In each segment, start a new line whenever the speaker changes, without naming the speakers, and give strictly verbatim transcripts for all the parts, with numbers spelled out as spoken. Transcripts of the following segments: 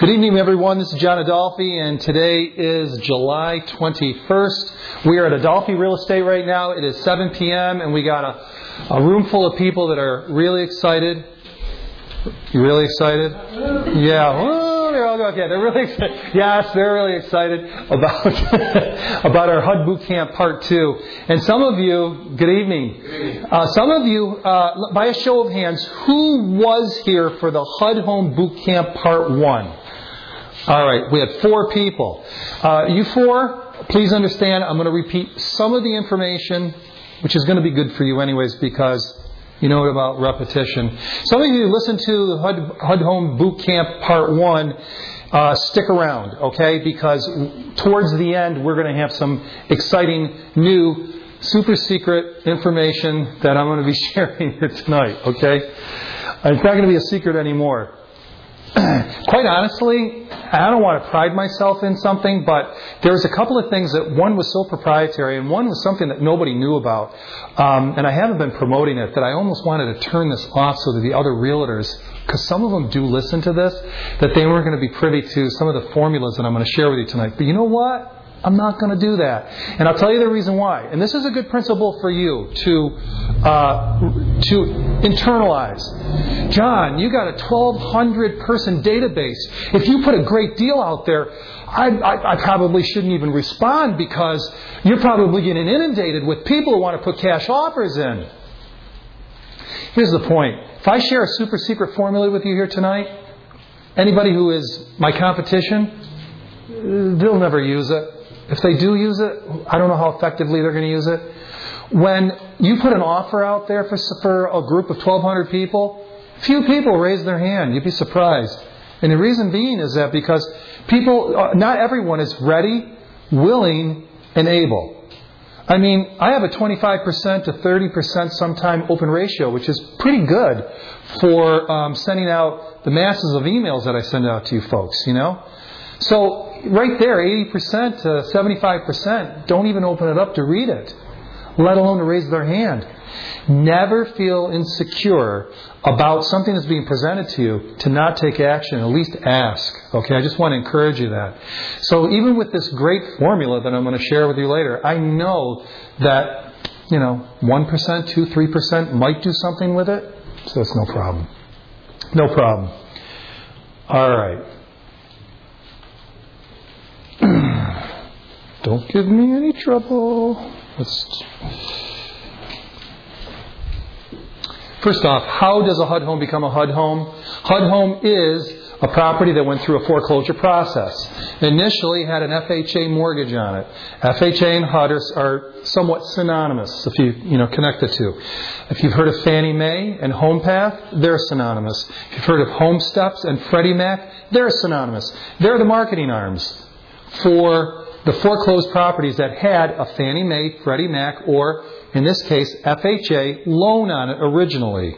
Good evening, everyone. This is John Adolphi, and today is July twenty-first. We are at Adolphi Real Estate right now. It is seven p.m., and we got a, a room full of people that are really excited. You really excited? Yeah. Oh, they're all okay. They're really excited. Yes, they're really excited about about our H U D Boot Camp Part Two. And some of you, good evening. Uh, some of you, uh, by a show of hands, who was here for the H U D Home Boot Camp Part One? All right, we had four people. Uh, you four, please understand, I'm going to repeat some of the information, which is going to be good for you anyways, because you know about repetition. Some of you who listen to the H U D Home Boot Camp Part one, uh, stick around, okay? Because towards the end, we're going to have some exciting new super secret information that I'm going to be sharing here tonight, okay? It's not going to be a secret anymore. Quite honestly, I don't want to pride myself in something, but there was a couple of things that one was so proprietary and one was something that nobody knew about. Um, and I haven't been promoting it, that I almost wanted to turn this off so that the other realtors, because some of them do listen to this, that they weren't going to be privy to some of the formulas that I'm going to share with you tonight. But you know what? I'm not going to do that. And I'll tell you the reason why. And this is a good principle for you to uh, to internalize. John, you got a twelve hundred person database. If you put a great deal out there, I, I, I probably shouldn't even respond because you're probably getting inundated with people who want to put cash offers in. Here's the point. If I share a super secret formula with you here tonight, anybody who is my competition, they'll never use it. If they do use it, I don't know how effectively they're going to use it. When you put an offer out there for, for a group of twelve hundred people, few people raise their hand. You'd be surprised. And the reason being is that because people, uh, not everyone is ready, willing, and able. I mean, I have a twenty-five percent to thirty percent sometime open ratio, which is pretty good for um, sending out the masses of emails that I send out to you folks, you know. So right there, eighty percent to seventy-five percent don't even open it up to read it, let alone to raise their hand. Never feel insecure about something that's being presented to you to not take action. At least ask. Okay, I just want to encourage you that. So even with this great formula that I'm going to share with you later, I know that, you know, one percent, two percent, three percent might do something with it. So it's no problem. No problem. All right. Don't give me any trouble. Let's... First off, how does a H U D home become a H U D home? H U D home is a property that went through a foreclosure process. Initially had an F H A mortgage on it. F H A and H U D are, are somewhat synonymous if you, you know, connect the two. If you've heard of Fannie Mae and HomePath, they're synonymous. If you've heard of Home Steps and Freddie Mac, they're synonymous. They're the marketing arms for the foreclosed properties that had a Fannie Mae, Freddie Mac, or in this case, F H A loan on it originally.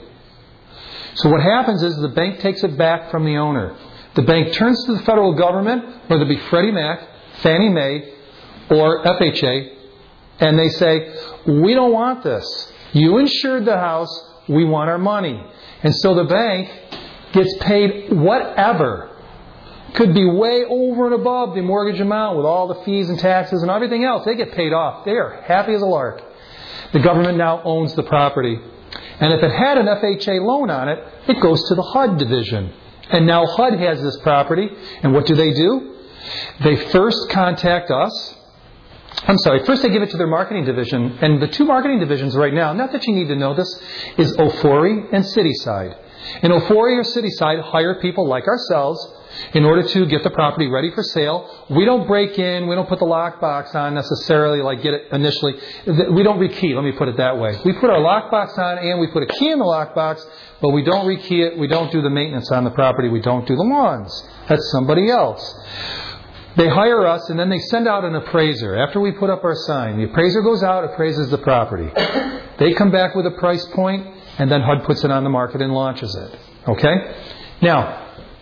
So what happens is the bank takes it back from the owner. The bank turns to the federal government, whether it be Freddie Mac, Fannie Mae, or F H A, and they say, we don't want this. You insured the house, we want our money. And so the bank gets paid whatever. Could be way over and above the mortgage amount with all the fees and taxes and everything else. They get paid off. They are happy as a lark. The government now owns the property. And if it had an F H A loan on it, it goes to the H U D division. And now H U D has this property. And what do they do? They first contact us. I'm sorry, first they give it to their marketing division. And the two marketing divisions right now, not that you need to know this, is Ofori and Cityside. And Ofori or Cityside hire people like ourselves in order to get the property ready for sale. We don't break in. We don't put the lockbox on necessarily, like get it initially. We don't rekey. Let me put it that way. We put our lockbox on and we put a key in the lockbox, but we don't rekey it. We don't do the maintenance on the property. We don't do the lawns. That's somebody else. They hire us and then they send out an appraiser. After we put up our sign, the appraiser goes out, appraises the property. They come back with a price point and then H U D puts it on the market and launches it. Okay? Now,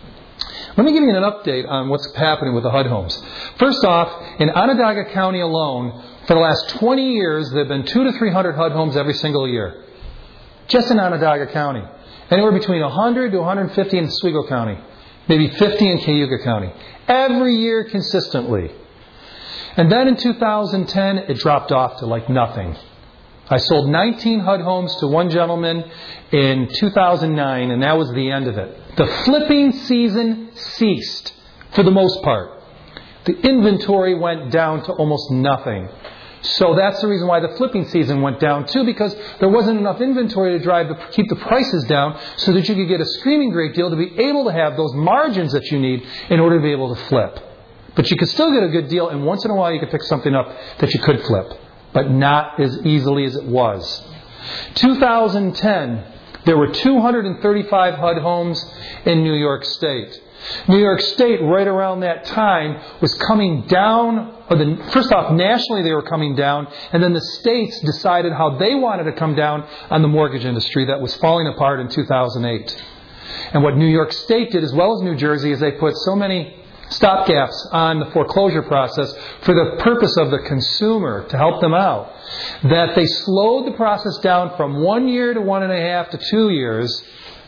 let me give you an update on what's happening with the H U D homes. First off, in Onondaga County alone, for the last twenty years, there have been two to three hundred H U D homes every single year. Just in Onondaga County. Anywhere between one hundred to one hundred fifty in Oswego County. maybe fifty in Cayuga County. Every year consistently. And then in two thousand ten, it dropped off to like nothing. I sold nineteen H U D homes to one gentleman in two thousand nine, and that was the end of it. The flipping season ceased for the most part. The inventory went down to almost nothing. So that's the reason why the flipping season went down too, because there wasn't enough inventory to drive the, keep the prices down so that you could get a screaming great deal to be able to have those margins that you need in order to be able to flip. But you could still get a good deal, and once in a while you could pick something up that you could flip, but not as easily as it was. two thousand ten, there were two hundred thirty-five H U D homes in New York State. New York State, right around that time, was coming down. Or the, first off, nationally they were coming down, and then the states decided how they wanted to come down on the mortgage industry that was falling apart in two thousand eight. And what New York State did, as well as New Jersey, is they put so many stopgaps on the foreclosure process for the purpose of the consumer, to help them out, that they slowed the process down from one year to one and a half to two years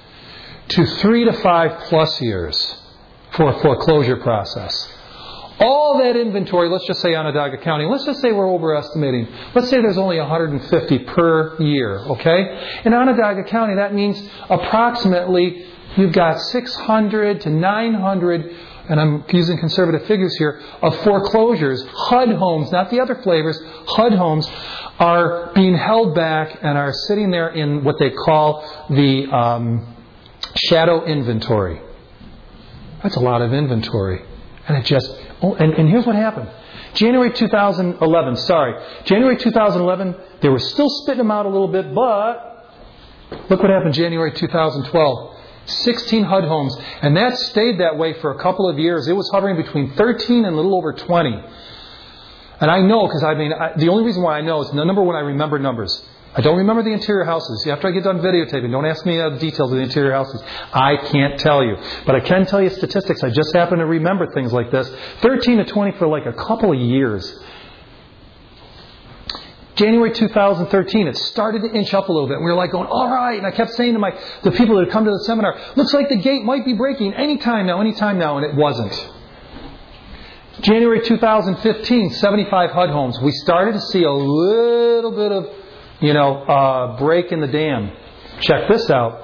to three to five plus years for a foreclosure process. All that inventory, let's just say Onondaga County, let's just say we're overestimating. Let's say there's only one hundred fifty per year, okay? In Onondaga County, that means approximately you've got six hundred to nine hundred, and I'm using conservative figures here, of foreclosures. H U D homes, not the other flavors, H U D homes are being held back and are sitting there in what they call the um, shadow inventory. That's a lot of inventory. And it just, oh, and, and here's what happened. January two thousand eleven, sorry. January two thousand eleven, they were still spitting them out a little bit, but look what happened January two thousand twelve. sixteen H U D homes. And that stayed that way for a couple of years. It was hovering between thirteen and a little over twenty. And I know, because I mean, I, the only reason why I know is, number one, I remember numbers. I don't remember the interior houses. After I get done videotaping, don't ask me uh, the details of the interior houses. I can't tell you. But I can tell you statistics. I just happen to remember things like this. thirteen to twenty for like a couple of years. January two thousand thirteen, it started to inch up a little bit. And we were like going, all right. And I kept saying to my the people that had come to the seminar, looks like the gate might be breaking anytime now, anytime now. And it wasn't. January two thousand fifteen, seventy-five H U D homes. We started to see a little bit of, you know, uh, break in the dam. Check this out.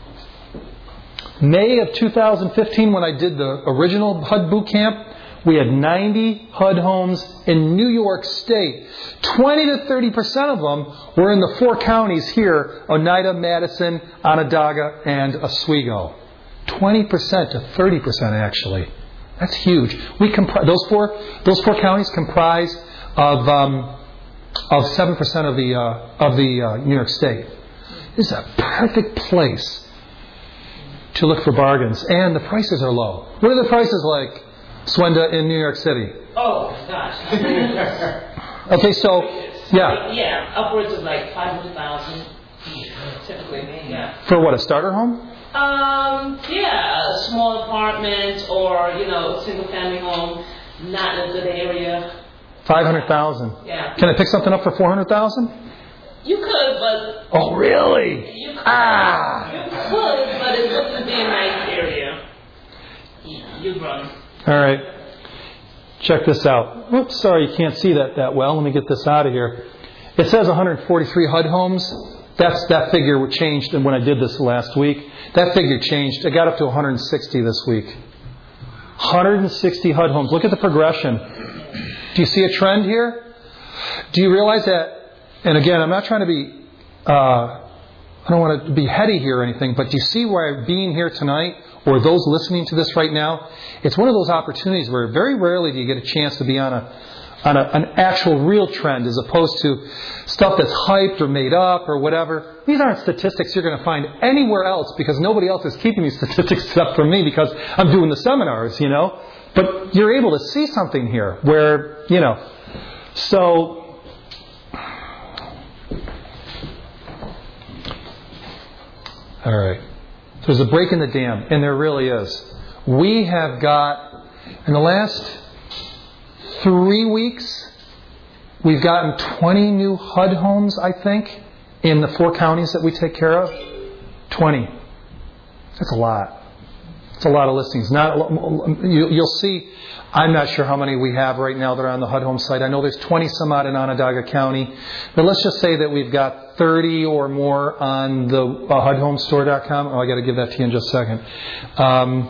May of two thousand fifteen, when I did the original H U D boot camp, we had ninety H U D homes in New York State. twenty to thirty percent of them were in the four counties here, Oneida, Madison, Onondaga, and Oswego. twenty percent to thirty percent actually. That's huge. We compri- those four those four counties comprise of um, of seven percent of the uh, of the uh, New York State. This is a perfect place to look for bargains, and the prices are low. What are the prices like, Swenda, in New York City?
Oh gosh.
Okay, so yeah,
yeah, upwards of like five hundred thousand typically. Yeah.
For what, a starter home?
Um, yeah, a small apartment or you know, single family home, not in a good area.
Five hundred thousand.
Yeah.
Can I pick something up for four hundred thousand?
You could, but.
Oh, really?
You could.
Ah.
You could, but it wouldn't be a nice area. You run.
All right. Check this out. Oops, sorry, you can't see that that well. Let me get this out of here. It says one hundred forty-three H U D homes. That's that figure changed when I did this last week. That figure changed. It got up to one hundred sixty this week. one hundred sixty H U D homes. Look at the progression. Do you see a trend here? Do you realize that? And again, I'm not trying to be, uh, I don't want to be heady here or anything, but do you see why being here tonight, or those listening to this right now, it's one of those opportunities where very rarely do you get a chance to be on a on a, an actual real trend as opposed to stuff that's hyped or made up or whatever. These aren't statistics you're going to find anywhere else because nobody else is keeping these statistics except for me because I'm doing the seminars, you know. But you're able to see something here where, you know, so all right. There's a break in the dam, and there really is. We have got, in the last three weeks, we've gotten twenty new H U D homes, I think, in the four counties that we take care of. twenty. That's a lot. It's a lot of listings. Not you, You'll see, I'm not sure how many we have right now that are on the H U D Home site. I know there's twenty some odd in Onondaga County. But let's just say that we've got thirty or more on the uh, H U D Home Store dot com. Oh, I got to give that to you in just a second. Um,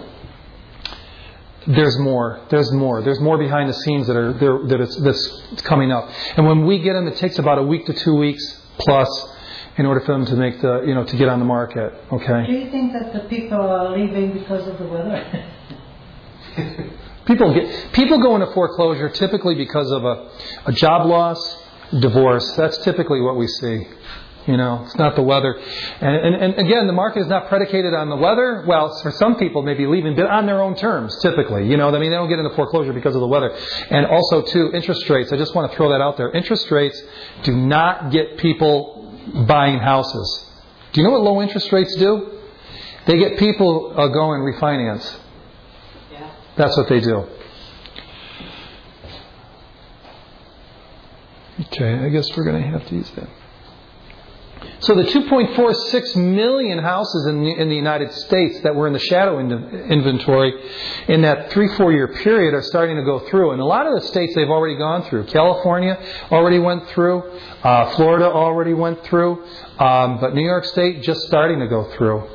there's more. There's more. There's more behind the scenes that are there, that it's, that's coming up. And when we get them, it takes about a week to two weeks plus in order for them to make the, you know, to get on the market. Okay.
Do you think that the people are leaving because of the weather?
People get people go into foreclosure typically because of a, a job loss, divorce. That's typically what we see. You know, it's not the weather. And, and, and again, the market is not predicated on the weather. Well, for some people, maybe leaving, but on their own terms, typically. You know, I mean, they don't get into foreclosure because of the weather. And also, too, interest rates. I just want to throw that out there. Interest rates do not get people buying houses. Do you know what low interest rates do? They get people uh, going refinance.
Yeah.
That's what they do. Okay, I guess we're going to have to use that. So the two point four six million houses in the, in the United States that were in the shadow in inventory in that three, four year period are starting to go through. And a lot of the states they've already gone through. California already went through. Uh, Florida already went through. Um, but New York State just starting to go through.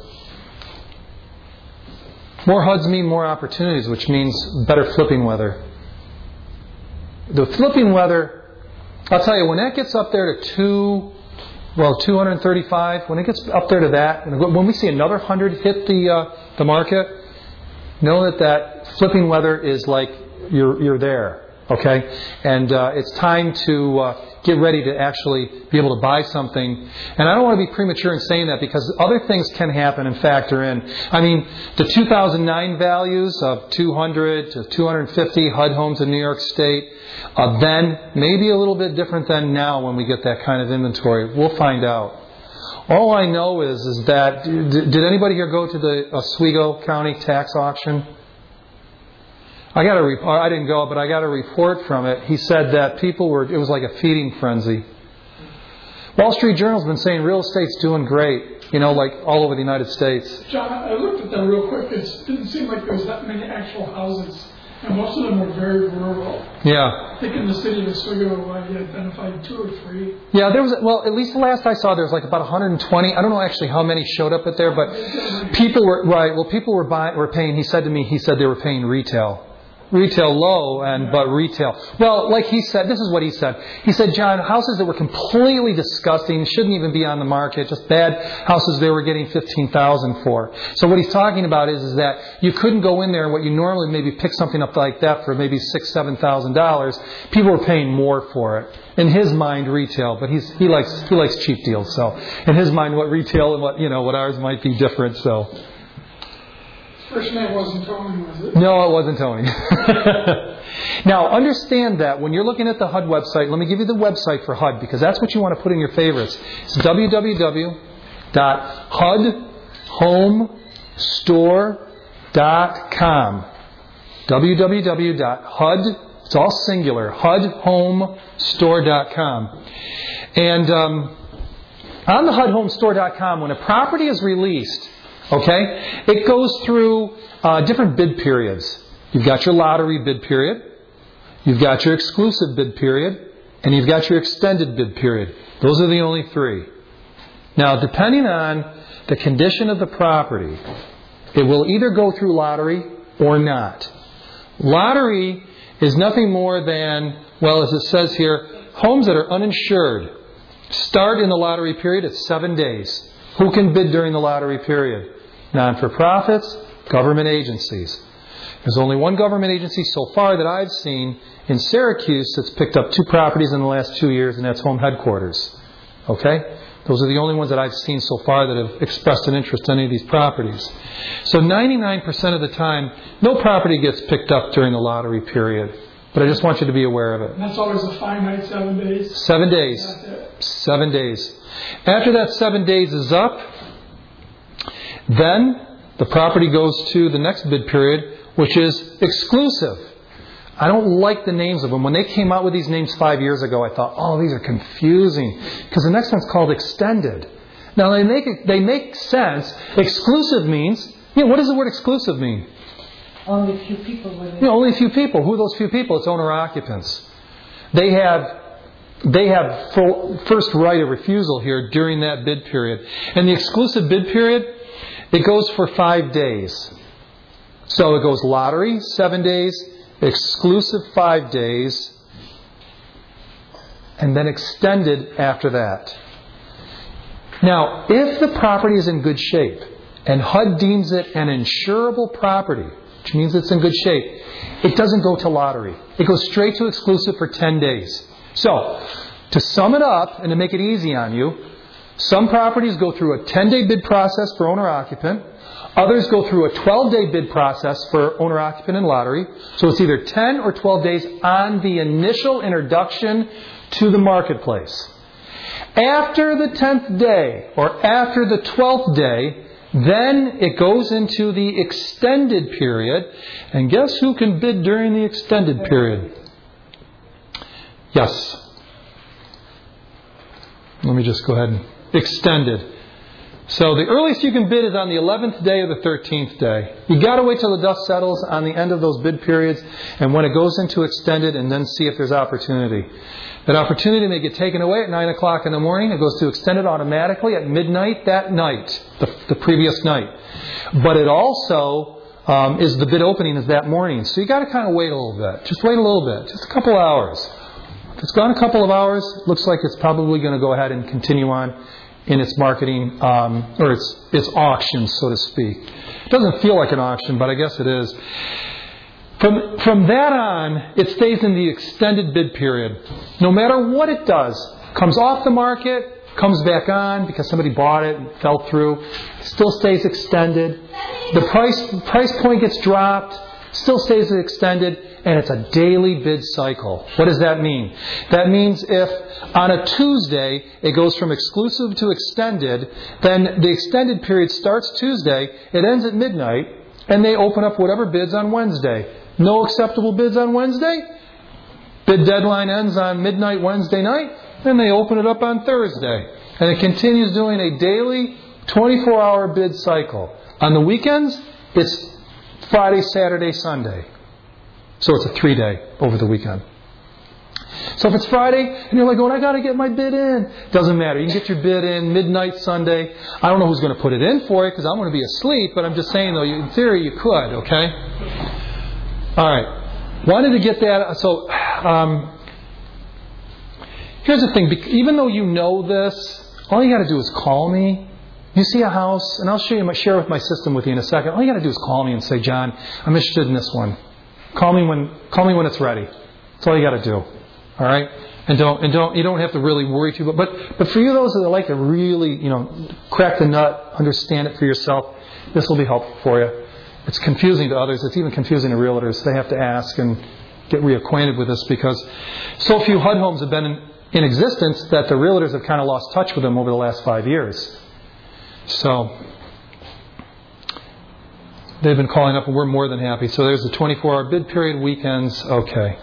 More H U Ds mean more opportunities, which means better flipping weather. The flipping weather, I'll tell you, when that gets up there to two... Well, two hundred thirty-five, when it gets up there to that, when we see another one hundred hit the uh, the market, know that that flipping weather is like you're you're there, okay? And uh, it's time to uh, get ready to actually be able to buy something. And I don't want to be premature in saying that because other things can happen and factor in. I mean, the two thousand nine values of two hundred to two hundred fifty H U D homes in New York State, Uh, then maybe a little bit different than now when we get that kind of inventory. We'll find out. All I know is is that did, did anybody here go to the Oswego County tax auction? I got a report. I didn't go, but I got a report from it. He said that people were. It was like a feeding frenzy. Wall Street Journal's been saying real estate's doing great. You know, like all over the United States.
John, I looked at them real quick. It didn't seem like there was that many actual houses. And most of them were very rural.
Yeah.
I think in the city of Oswego, I identified two or three.
Yeah, there was, well, at least the last I saw, there was like about one hundred twenty. I don't know actually how many showed up at there, but people were, right, well, people were buying, were paying, he said to me, he said they were paying retail. Retail low, and but retail. Well, like he said, this is what he said. He said, John, houses that were completely disgusting, shouldn't even be on the market, just bad houses they were getting fifteen thousand dollars for. So what he's talking about is, is that you couldn't go in there and what you normally maybe pick something up like that for maybe six, seven thousand dollars. People were paying more for it. In his mind, retail, but he's he likes he likes cheap deals. So in his mind, what retail and what you know what ours might be different. So.
First name wasn't Tony, was it?
No, it wasn't Tony. Now, understand that when you're looking at the H U D website, let me give you the website for H U D because that's what you want to put in your favorites. It's w w w dot h u d home store dot com. w w w dot h u d, it's all singular, h u d home store dot com. And um, on the h u d home store dot com, when a property is released, okay, it goes through uh, different bid periods. You've got your lottery bid period, you've got your exclusive bid period, and you've got your extended bid period. Those are the only three. Now, depending on the condition of the property, it will either go through lottery or not. Lottery is nothing more than, well, as it says here, homes that are uninsured start in the lottery period at seven days. Who can bid during the lottery period? Non-for-profits, government agencies. There's only one government agency so far that I've seen in Syracuse that's picked up two properties in the last two years, and that's Home Headquarters. Okay? Those are the only ones that I've seen so far that have expressed an interest in any of these properties. So ninety-nine percent of the time, no property gets picked up during the lottery period. But I just want you to be aware of it.
And that's always a finite seven days?
Seven days. Seven days. After that seven days is up, then the property goes to the next bid period, which is exclusive. I don't like the names of them. When they came out with these names five years ago, I thought, oh, these are confusing. Because the next one's called extended. Now, they make, they make sense. Exclusive means You know, what does the word exclusive mean?
Only a few people will.
You know, only a few people. Who are those few people? It's owner-occupants. They have they have full, first right of refusal here during that bid period. And the exclusive bid period, it goes for five days. So it goes lottery, seven days, exclusive five days, and then extended after that. Now, if the property is in good shape, and H U D deems it an insurable property, which means it's in good shape, it doesn't go to lottery. It goes straight to exclusive for ten days. So, to sum it up and to make it easy on you, some properties go through a ten-day bid process for owner-occupant. Others go through a twelve-day bid process for owner-occupant and lottery. So it's either ten or twelve days on the initial introduction to the marketplace. After the tenth day or after the twelfth day, then it goes into the extended period. And guess who can bid during the extended period? Yes. Let me just go ahead and extended. So the earliest you can bid is on the eleventh day or the thirteenth day. You got to wait till the dust settles on the end of those bid periods and when it goes into extended, and then see if there's opportunity. That opportunity may get taken away at nine o'clock in the morning. It goes to extended automatically at midnight that night, the, the previous night. But it also um, is the bid opening is that morning. So you got to kind of wait a little bit. Just wait a little bit. Just a couple hours. If it's gone a couple of hours, it looks like it's probably going to go ahead and continue on in its marketing, um, or its its auction, so to speak. It doesn't feel like an auction, but I guess it is. From from that on, it stays in the extended bid period. No matter what it does, comes off the market, comes back on because somebody bought it and fell through, still stays extended. The price price point gets dropped, still stays extended, and it's a daily bid cycle. What does that mean? That means if on a Tuesday it goes from exclusive to extended, then the extended period starts Tuesday, it ends at midnight, and they open up whatever bids on Wednesday. No acceptable bids on Wednesday. Bid deadline ends on midnight Wednesday night, and they open it up on Thursday. And it continues doing a daily twenty-four hour bid cycle. On the weekends, it's Friday, Saturday, Sunday. So it's a three-day over the weekend. So if it's Friday and you're like, "Oh, I got to get my bid in," doesn't matter. You can get your bid in midnight Sunday. I don't know who's going to put it in for you because I'm going to be asleep. But I'm just saying, though, in theory, you could. Okay. All right. Wanted to get that. So um, here's the thing. Even though you know this, all you got to do is call me. You see a house, and I'll show you, share with my system with you in a second. All you got to do is call me and say, "John, I'm interested in this one. Call me when call me when it's ready." That's all you got to do. All right, and don't and don't you don't have to really worry too much. But but for you those that like to really you know crack the nut, understand it for yourself, this will be helpful for you. It's confusing to others. It's even confusing to realtors. They have to ask and get reacquainted with this because so few H U D homes have been in, in existence that the realtors have kind of lost touch with them over the last five years. So they've been calling up, and we're more than happy. So there's the twenty-four hour bid period, weekends. Okay.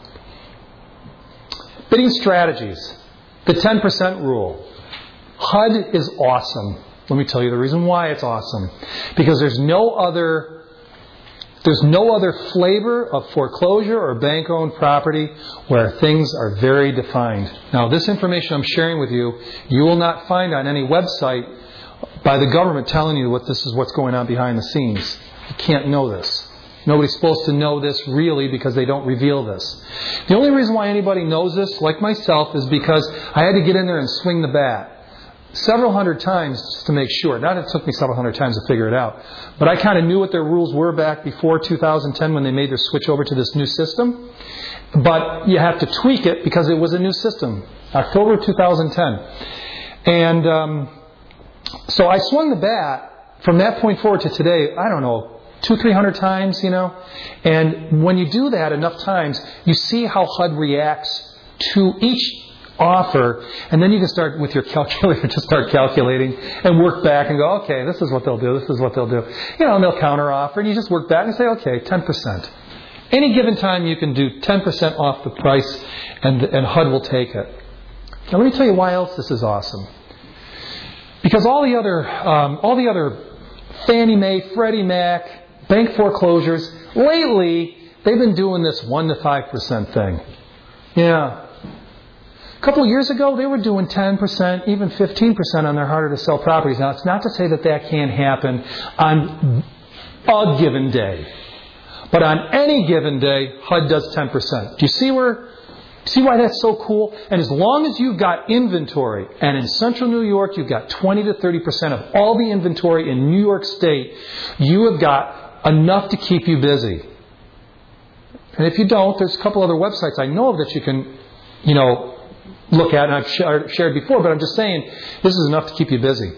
Bidding strategies. The ten percent rule. H U D is awesome. Let me tell you the reason why it's awesome. Because there's no other there's no other flavor of foreclosure or bank-owned property where things are very defined. Now, this information I'm sharing with you, you will not find on any website by the government telling you what this is what's going on behind the scenes. You can't know this. Nobody's supposed to know this really because they don't reveal this. The only reason why anybody knows this, like myself, is because I had to get in there and swing the bat several hundred times just to make sure. Not that it took me several hundred times to figure it out, but I kind of knew what their rules were back before two thousand ten when they made their switch over to this new system. But you have to tweak it because it was a new system, October two thousand ten. And um, so I swung the bat from that point forward to today, I don't know, two, three hundred times, you know. And when you do that enough times, you see how H U D reacts to each offer, and then you can start with your calculator to start calculating and work back and go, okay, this is what they'll do, this is what they'll do. You know, and they'll counter offer, and you just work back and say, okay, ten percent. Any given time you can do ten percent off the price, and, and H U D will take it. Now let me tell you why else this is awesome. Because all the other, um, all the other Fannie Mae, Freddie Mac, bank foreclosures. Lately, they've been doing this one to five percent thing. Yeah. A couple of years ago, they were doing ten percent, even fifteen percent on their harder to sell properties. Now, it's not to say that that can't happen on a given day. But on any given day, H U D does ten percent. Do you see where, see why that's so cool? And as long as you've got inventory, and in central New York, you've got twenty to thirty percent of all the inventory in New York State, you have got enough to keep you busy. And if you don't, there's a couple other websites I know of that you can, you know, look at, and I've shared before, but I'm just saying, this is enough to keep you busy.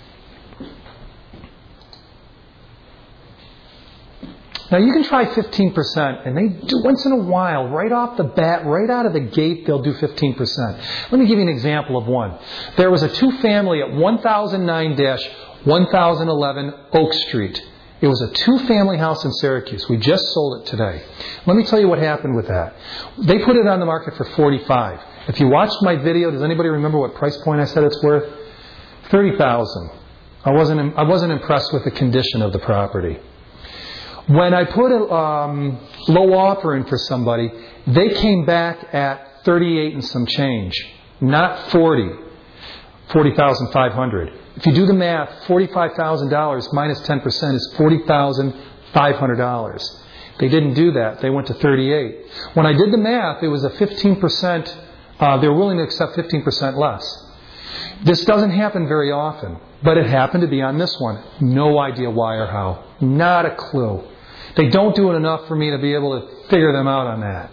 Now, you can try fifteen percent, and they do once in a while, right off the bat, right out of the gate, they'll do fifteen percent. Let me give you an example of one. There was a two-family at one thousand nine dash one thousand eleven Oak Street. It was a two-family house in Syracuse. We just sold it today. Let me tell you what happened with that. They put it on the market for forty-five thousand dollars. If you watched my video, does anybody remember what price point I said it's worth? thirty thousand dollars. I wasn't, I wasn't impressed with the condition of the property. When I put a um, low offer in for somebody, they came back at thirty-eight and some change, not forty, forty thousand five hundred. If you do the math, forty-five thousand dollars minus ten percent is forty thousand five hundred dollars. They didn't do that. They went to thirty-eight. When I did the math, it was a fifteen percent, uh, they were willing to accept fifteen percent less. This doesn't happen very often, but it happened to be on this one. No idea why or how. Not a clue. They don't do it enough for me to be able to figure them out on that.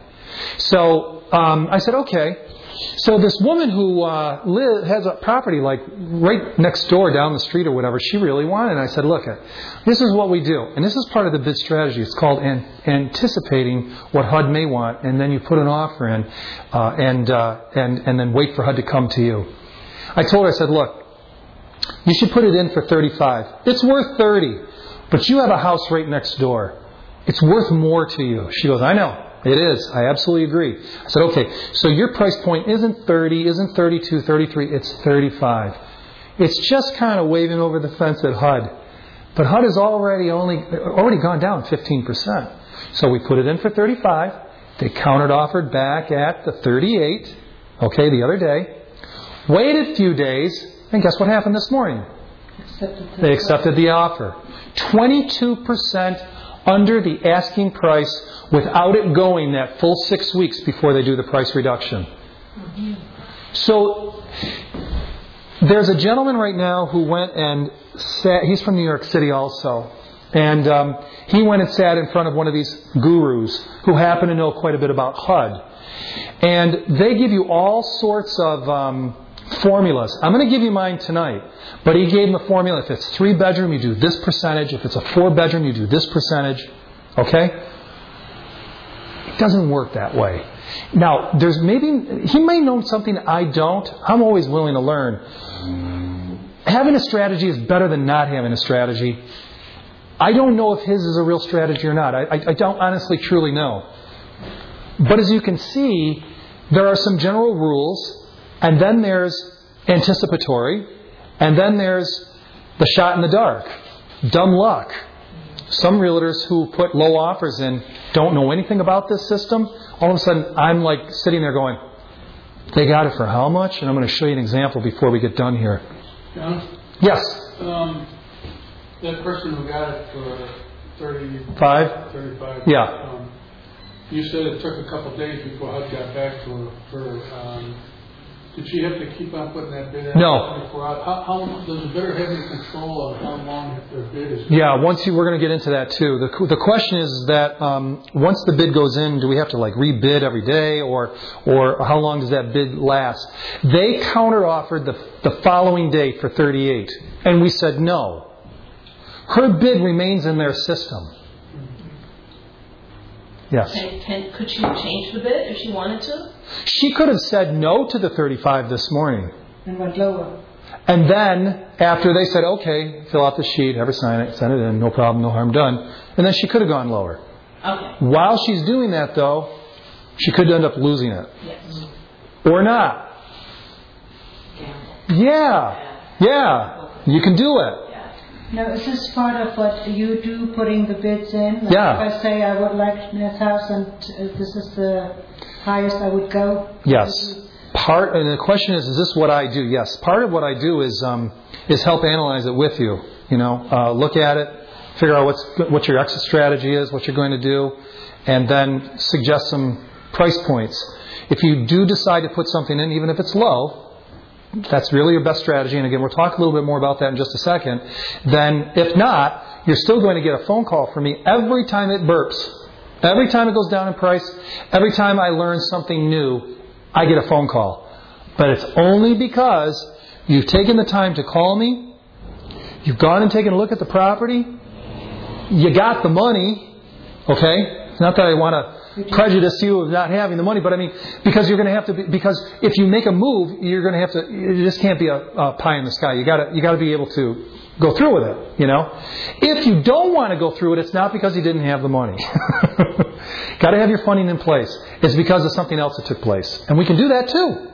So um, I said, okay. So this woman who uh, live, has a property like right next door down the street or whatever, she really wanted it. And I said, look, this is what we do. And this is part of the bid strategy. It's called an- anticipating what H U D may want. And then you put an offer in uh, and, uh, and, and then wait for H U D to come to you. I told her, I said, look, you should put it in for thirty-five. It's worth thirty, but you have a house right next door. It's worth more to you. She goes, I know. It is. I absolutely agree. I said, okay, so your price point isn't thirty, isn't thirty-two, thirty-three, it's thirty-five. It's just kind of waving over the fence at H U D. But H U D has already only already gone down fifteen percent. So we put it in for thirty-five. They countered offered back at the thirty-eight, okay, the other day. Waited a few days, and guess what happened this morning?
Accepted
They accepted the offer. twenty-two percent under the asking price without it going that full six weeks before they do the price reduction. Mm-hmm. So there's a gentleman right now who went and sat, he's from New York City also, and um, he went and sat in front of one of these gurus who happen to know quite a bit about H U D. And they give you all sorts of um, formulas. I'm going to give you mine tonight. But he gave him a formula. If it's three bedroom, you do this percentage. If it's a four bedroom, you do this percentage. Okay? It doesn't work that way. Now, there's maybe, he may know something I don't. I'm always willing to learn. Having a strategy is better than not having a strategy. I don't know if his is a real strategy or not. I, I, I don't honestly truly know. But as you can see, there are some general rules, and then there's anticipatory, and then there's the shot in the dark, dumb luck. Some realtors who put low offers in don't know anything about this system. All of a sudden, I'm like sitting there going, they got it for how much? And I'm going to show you an example before we get done here.
John?
Yes?
Um, that person who got it for
Five?
thirty-five.
Yeah.
Um, you said it took a couple of days before H U D got back to her. For, um, did she have to keep on putting that bid out?
No.
twenty-four hours? How, how does the bidder have any control of how long their bid is?
Yeah, once you, we're going to get into that too. The, the question is that um, once the bid goes in, do we have to like rebid every day, or or how long does that bid last? They counter-offered the, the following day for thirty-eight, and we said no. Her bid remains in their system. Yes.
Can, can, could she change the bid if she wanted to?
She could have said no to the thirty-five this morning.
And went lower.
And then, after they said, okay, fill out the sheet, have her sign it, send it in, no problem, no harm done. And then she could have gone lower.
Okay.
While she's doing that, though, she could end up losing it.
Yes.
Or not.
Yeah.
Yeah. Yeah. You can do it.
Yeah.
Now, is this part of what you do, putting the bids in? Like
Yeah.
If I say I would like this house and uh, this is the highest I would go?
Yes. Part, and the question is, is this what I do? Yes. Part of what I do is um, is help analyze it with you. You know, uh, look at it, figure out what's what your exit strategy is, what you're going to do, and then suggest some price points. If you do decide to put something in, even if it's low, that's really your best strategy. And again, we'll talk a little bit more about that in just a second. Then, if not, you're still going to get a phone call from me every time it burps. Every time it goes down in price, every time I learn something new, I get a phone call. But it's only because you've taken the time to call me, you've gone and taken a look at the property, you got the money, okay? It's not that I want to prejudice you of not having the money, but I mean, because you're going to have to be, because if you make a move, you're going to have to, it just can't be a, a pie in the sky. You gotta, you gotta be able to go through with it, you know? If you don't want to go through it, it's not because you didn't have the money. Gotta have your funding in place. It's because of something else that took place. And we can do that too.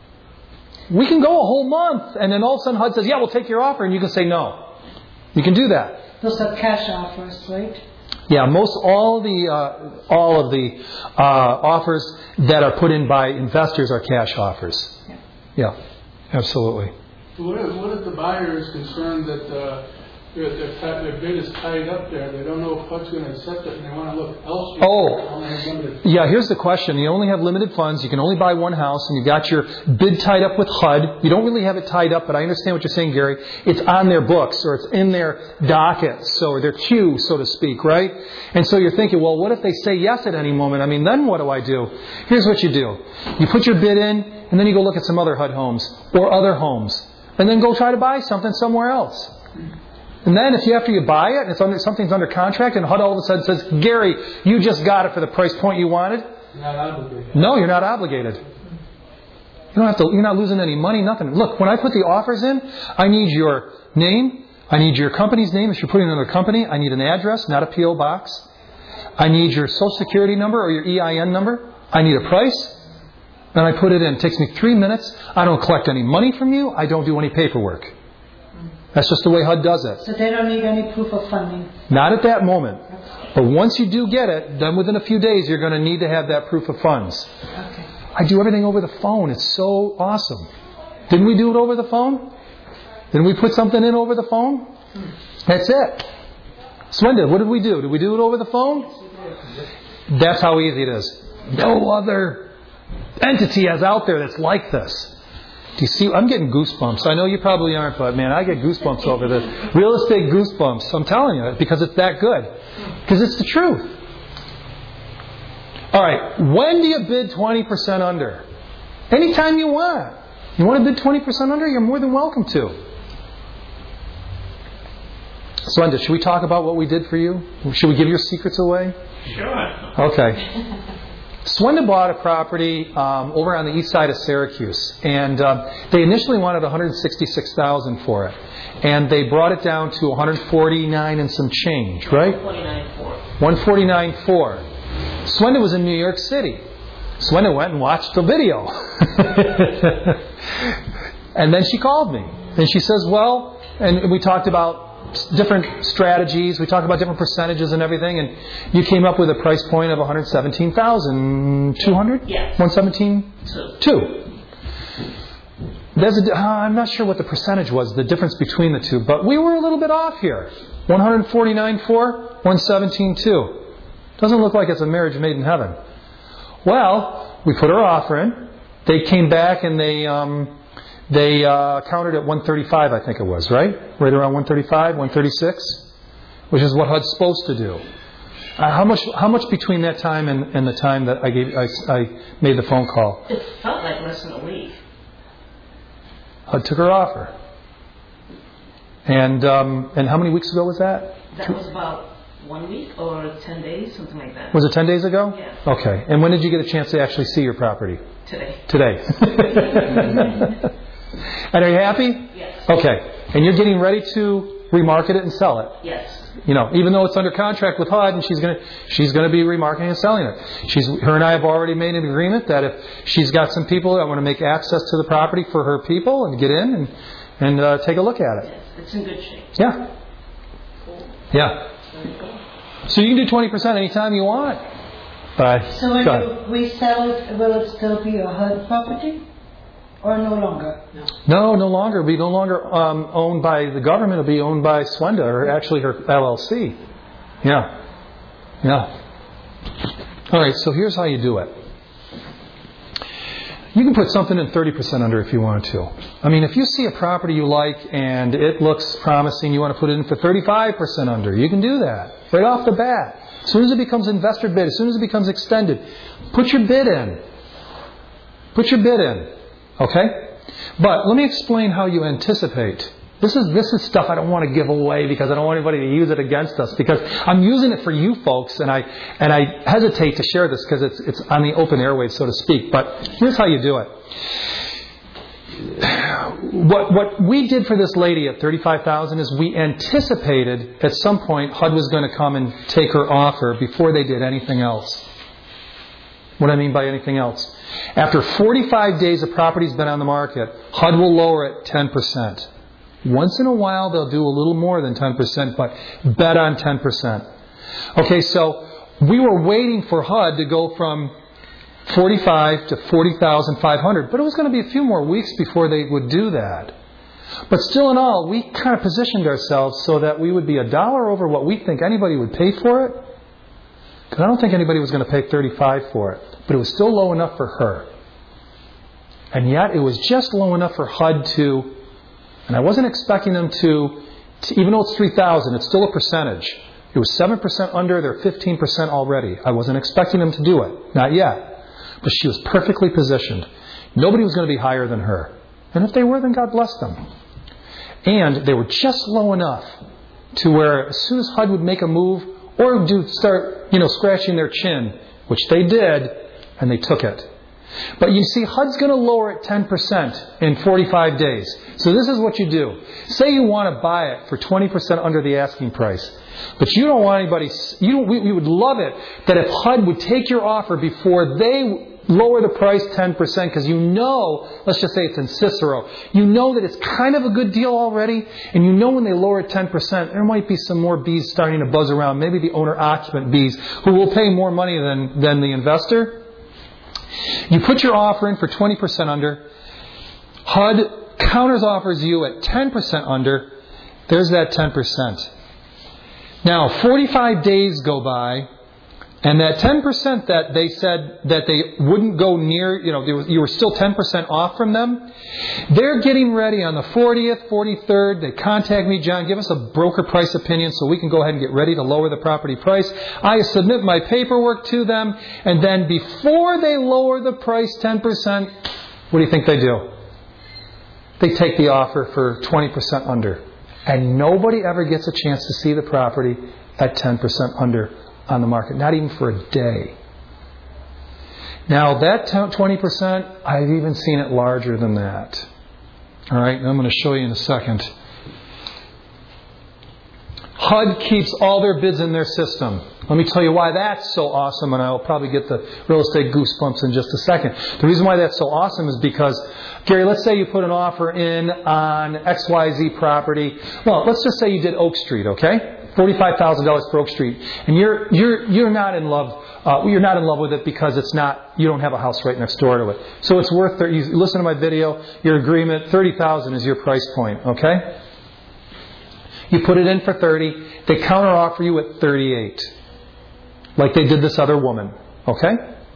We can go a whole month, and then all of a sudden H U D says, yeah, we'll take your offer, and you can say no. You can do that.
Those are cash offers, right?
Yeah, most all the uh, all of the uh, offers that are put in by investors are cash offers.
Yeah,
yeah, absolutely.
What if, what if the buyer is concerned that uh, their, their, ti- their bid is tied up there? They don't know if H U D's going to accept it, and they want to look elsewhere.
Oh, yeah. Here's the question: you only have limited funds. You can only buy one house, and you've got your bid tied up with H U D. You don't really have it tied up, but I understand what you're saying, Gary. It's on their books, or it's in their docket, so or their queue, so to speak, right? And so you're thinking, well, what if they say yes at any moment? I mean, then what do I do? Here's what you do: you put your bid in, and then you go look at some other H U D homes or other homes, and then go try to buy something somewhere else. And then if you, after you buy it and it's under, something's under contract and H U D all of a sudden says, Gary, you just got it for the price point you wanted.
You're not obligated.
No, you're not obligated. You don't have to, you're not losing any money, nothing. Look, when I put the offers in, I need your name. I need your company's name. If you're putting another company, I need an address, not a P O box. I need your social security number or your E I N number. I need a price. Then I put it in. It takes me three minutes. I don't collect any money from you. I don't do any paperwork. That's just the way H U D does it.
So they don't need any proof of funding?
Not at that moment. But once you do get it, then within a few days, you're going to need to have that proof of funds.
Okay.
I do everything over the phone. It's so awesome. Didn't we do it over the phone? Didn't we put something in over the phone? That's it. Swinda, what did we do? Did we do it over the phone? That's how easy it is. No other entity is out there that's like this. Do you see? I'm getting goosebumps. I know you probably aren't, but man, I get goosebumps over this. Real estate goosebumps. I'm telling you, because it's that good. Because it's the truth. All right. When do you bid twenty percent under? Anytime you want. You want to bid twenty percent under? You're more than welcome to. So, Linda, should we talk about what we did for you? Should we give your secrets away?
Sure.
Okay. Swinda bought a property um, over on the east side of Syracuse, and uh, they initially wanted one hundred sixty-six thousand dollars for it, and they brought it down to one hundred forty-nine and some change, right?
one forty-nine four.
one forty-nine four. Swinda was in New York City. Swinda went and watched the video, and then she called me, and she says, "Well," and we talked about different strategies. We talked about different percentages and everything, and you came up with a price point of one hundred seventeen thousand two hundred.
Yes.
one seventeen
Two.
Two. There's a, uh, I'm not sure what the percentage was, the difference between the two, but we were a little bit off here. one forty-nine four, one seventeen two. Doesn't look like it's a marriage made in heaven. Well, we put our offer in. They came back and they um, they uh, countered at one thirty-five, I think it was, right? Right around one thirty-five, one thirty-six, which is what H U D's supposed to do. Uh, how much? How much between that time and, and the time that I gave, I, I made the phone call?
It felt like less than a week.
H U D took her offer. And um, and how many weeks ago was that?
That was about one week or ten days, something like that.
Was it ten days ago?
Yeah.
Okay. And when did you get a chance to actually see your property?
Today.
Today. And are you happy?
Yes.
Okay. And you're getting ready to remarket it and sell it.
Yes.
You know, even though it's under contract with H U D, and she's going to she's going to be remarketing and selling it. She's her and I have already made an agreement that if she's got some people that want to make access to the property for her people and get in and and uh, take a look at it.
Yes. It's in good shape.
Yeah. Yeah. So you can do twenty percent anytime you want. But
So when we sell it, will it still be a H U D property? Or no longer? No,
no, no longer. It'll be no longer um, owned by the government. It'll be owned by Swenda, or actually her L L C. Yeah. Yeah. All right, so here's how you do it. You can put something in thirty percent under if you want to. I mean, if you see a property you like and it looks promising, you want to put it in for thirty-five percent under, you can do that right off the bat. As soon as it becomes investor bid, as soon as it becomes extended, put your bid in. Put your bid in. Okay? But let me explain how you anticipate. This is this is stuff I don't want to give away because I don't want anybody to use it against us, because I'm using it for you folks, and I and I hesitate to share this because it's it's on the open airwaves, so to speak. But here's how you do it. What what we did for this lady at thirty-five thousand dollars is we anticipated at some point H U D was going to come and take her offer before they did anything else. What do I mean by anything else? After forty-five days the property's been on the market, H U D will lower it ten percent. Once in a while they'll do a little more than ten percent, but bet on ten percent. Okay, so we were waiting for H U D to go from forty-five to forty thousand five hundred, but it was going to be a few more weeks before they would do that. But still in all, we kind of positioned ourselves so that we would be a dollar over what we think anybody would pay for it. Because I don't think anybody was going to pay thirty-five for it. But it was still low enough for her. And yet it was just low enough for H U D to, and I wasn't expecting them to, to even though it's three thousand, it's still a percentage. It was seven percent under, they're fifteen percent already. I wasn't expecting them to do it. Not yet. But she was perfectly positioned. Nobody was going to be higher than her. And if they were, then God bless them. And they were just low enough to where as soon as H U D would make a move or do start, you know, scratching their chin, which they did, and they took it. But you see, H U D's going to lower it ten percent in forty-five days. So this is what you do. Say you want to buy it for twenty percent under the asking price. But you don't want anybody, you don't, we, we would love it that if H U D would take your offer before they lower the price ten percent, because you know, let's just say it's in Cicero, you know that it's kind of a good deal already, and you know when they lower it ten percent, there might be some more bees starting to buzz around, maybe the owner-occupant bees, who will pay more money than, than the investor. You put your offer in for twenty percent under, H U D counters offers you at ten percent under, there's that ten percent. Now, forty-five days go by, and that ten percent that they said that they wouldn't go near, you know, was, you were still ten percent off from them, they're getting ready on the fortieth, forty-third. They contact me, John, give us a broker price opinion so we can go ahead and get ready to lower the property price. I submit my paperwork to them, and then before they lower the price ten percent, what do you think they do? They take the offer for twenty percent under. And nobody ever gets a chance to see the property at ten percent under on the market, not even for a day. Now that twenty percent, I've even seen it larger than that. All right, I'm going to show you in a second. H U D keeps all their bids in their system. Let me tell you why that's so awesome, and I'll probably get the real estate goosebumps in just a second. The reason why that's so awesome is because, Gary, let's say you put an offer in on X Y Z property. Well, let's just say you did Oak Street, okay? forty-five thousand dollars for Oak Street, and you're you're you're not in love. Uh, you're not in love with it because it's not. You don't have a house right next door to it, so it's worth. You listen to my video. Your agreement, thirty thousand is your price point, okay? You put it in for thirty. They counter offer you at thirty-eight, like they did this other woman, okay?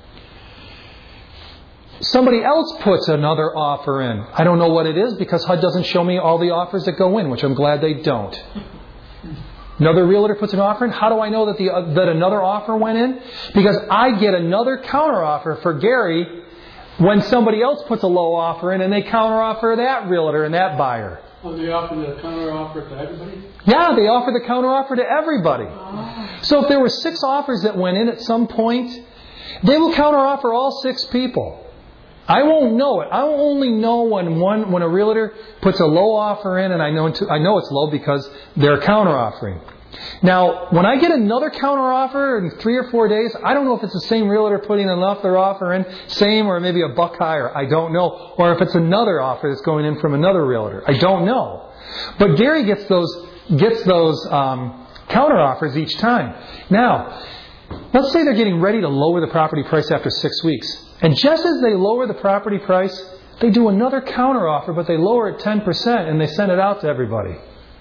Somebody else puts another offer in. I don't know what it is because H U D doesn't show me all the offers that go in, which I'm glad they don't. Another realtor puts an offer in. How do I know that the uh, that another offer went in? Because I get another counter offer for Gary when somebody else puts a low offer in, and they counter offer that realtor and that buyer.
Oh, they offer the counter offer to everybody?
Yeah, they offer the counter offer to everybody. Oh. So if there were six offers that went in at some point, they will counter offer all six people. I won't know it. I will only know when one when a realtor puts a low offer in, and I know I know it's low because they're counter offering. Now, when I get another counter offer in three or four days, I don't know if it's the same realtor putting another offer in, same or maybe a buck higher. I don't know. Or if it's another offer that's going in from another realtor. I don't know. But Gary gets those gets those um, counteroffers each time. Now, let's say they're getting ready to lower the property price after six weeks. And just as they lower the property price, they do another counteroffer, but they lower it ten percent and they send it out to everybody.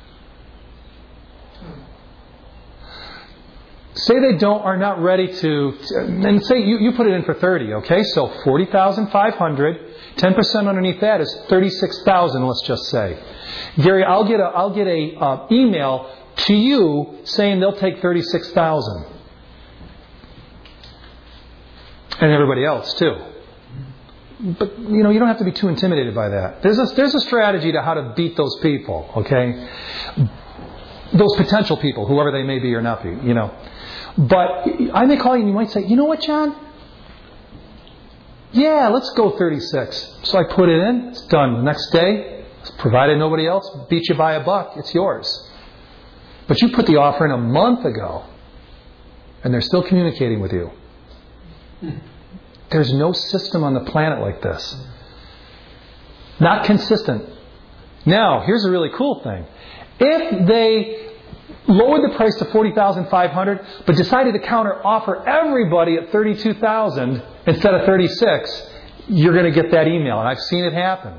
Say they don't are not ready to, and say you, you put it in for thirty, okay? So forty thousand five hundred, ten percent underneath that is thirty-six thousand, let's just say. Gary, I'll get a I'll get a uh, email to you saying they'll take thirty-six thousand. And everybody else too. But you know, you don't have to be too intimidated by that. There's a there's a strategy to how to beat those people, okay? Those potential people, whoever they may be or not be, you know. But I may call you and you might say, you know what, John? Yeah, let's go thirty-six. So I put it in. It's done. The next day, provided nobody else beat you by a buck, it's yours. But you put the offer in a month ago, and they're still communicating with you. There's no system on the planet like this. Not consistent. Now, here's a really cool thing. If they lowered the price to forty thousand five hundred dollars, but decided to counter offer everybody at thirty-two thousand dollars instead of thirty-six thousand dollars, you're going to get that email. And I've seen it happen.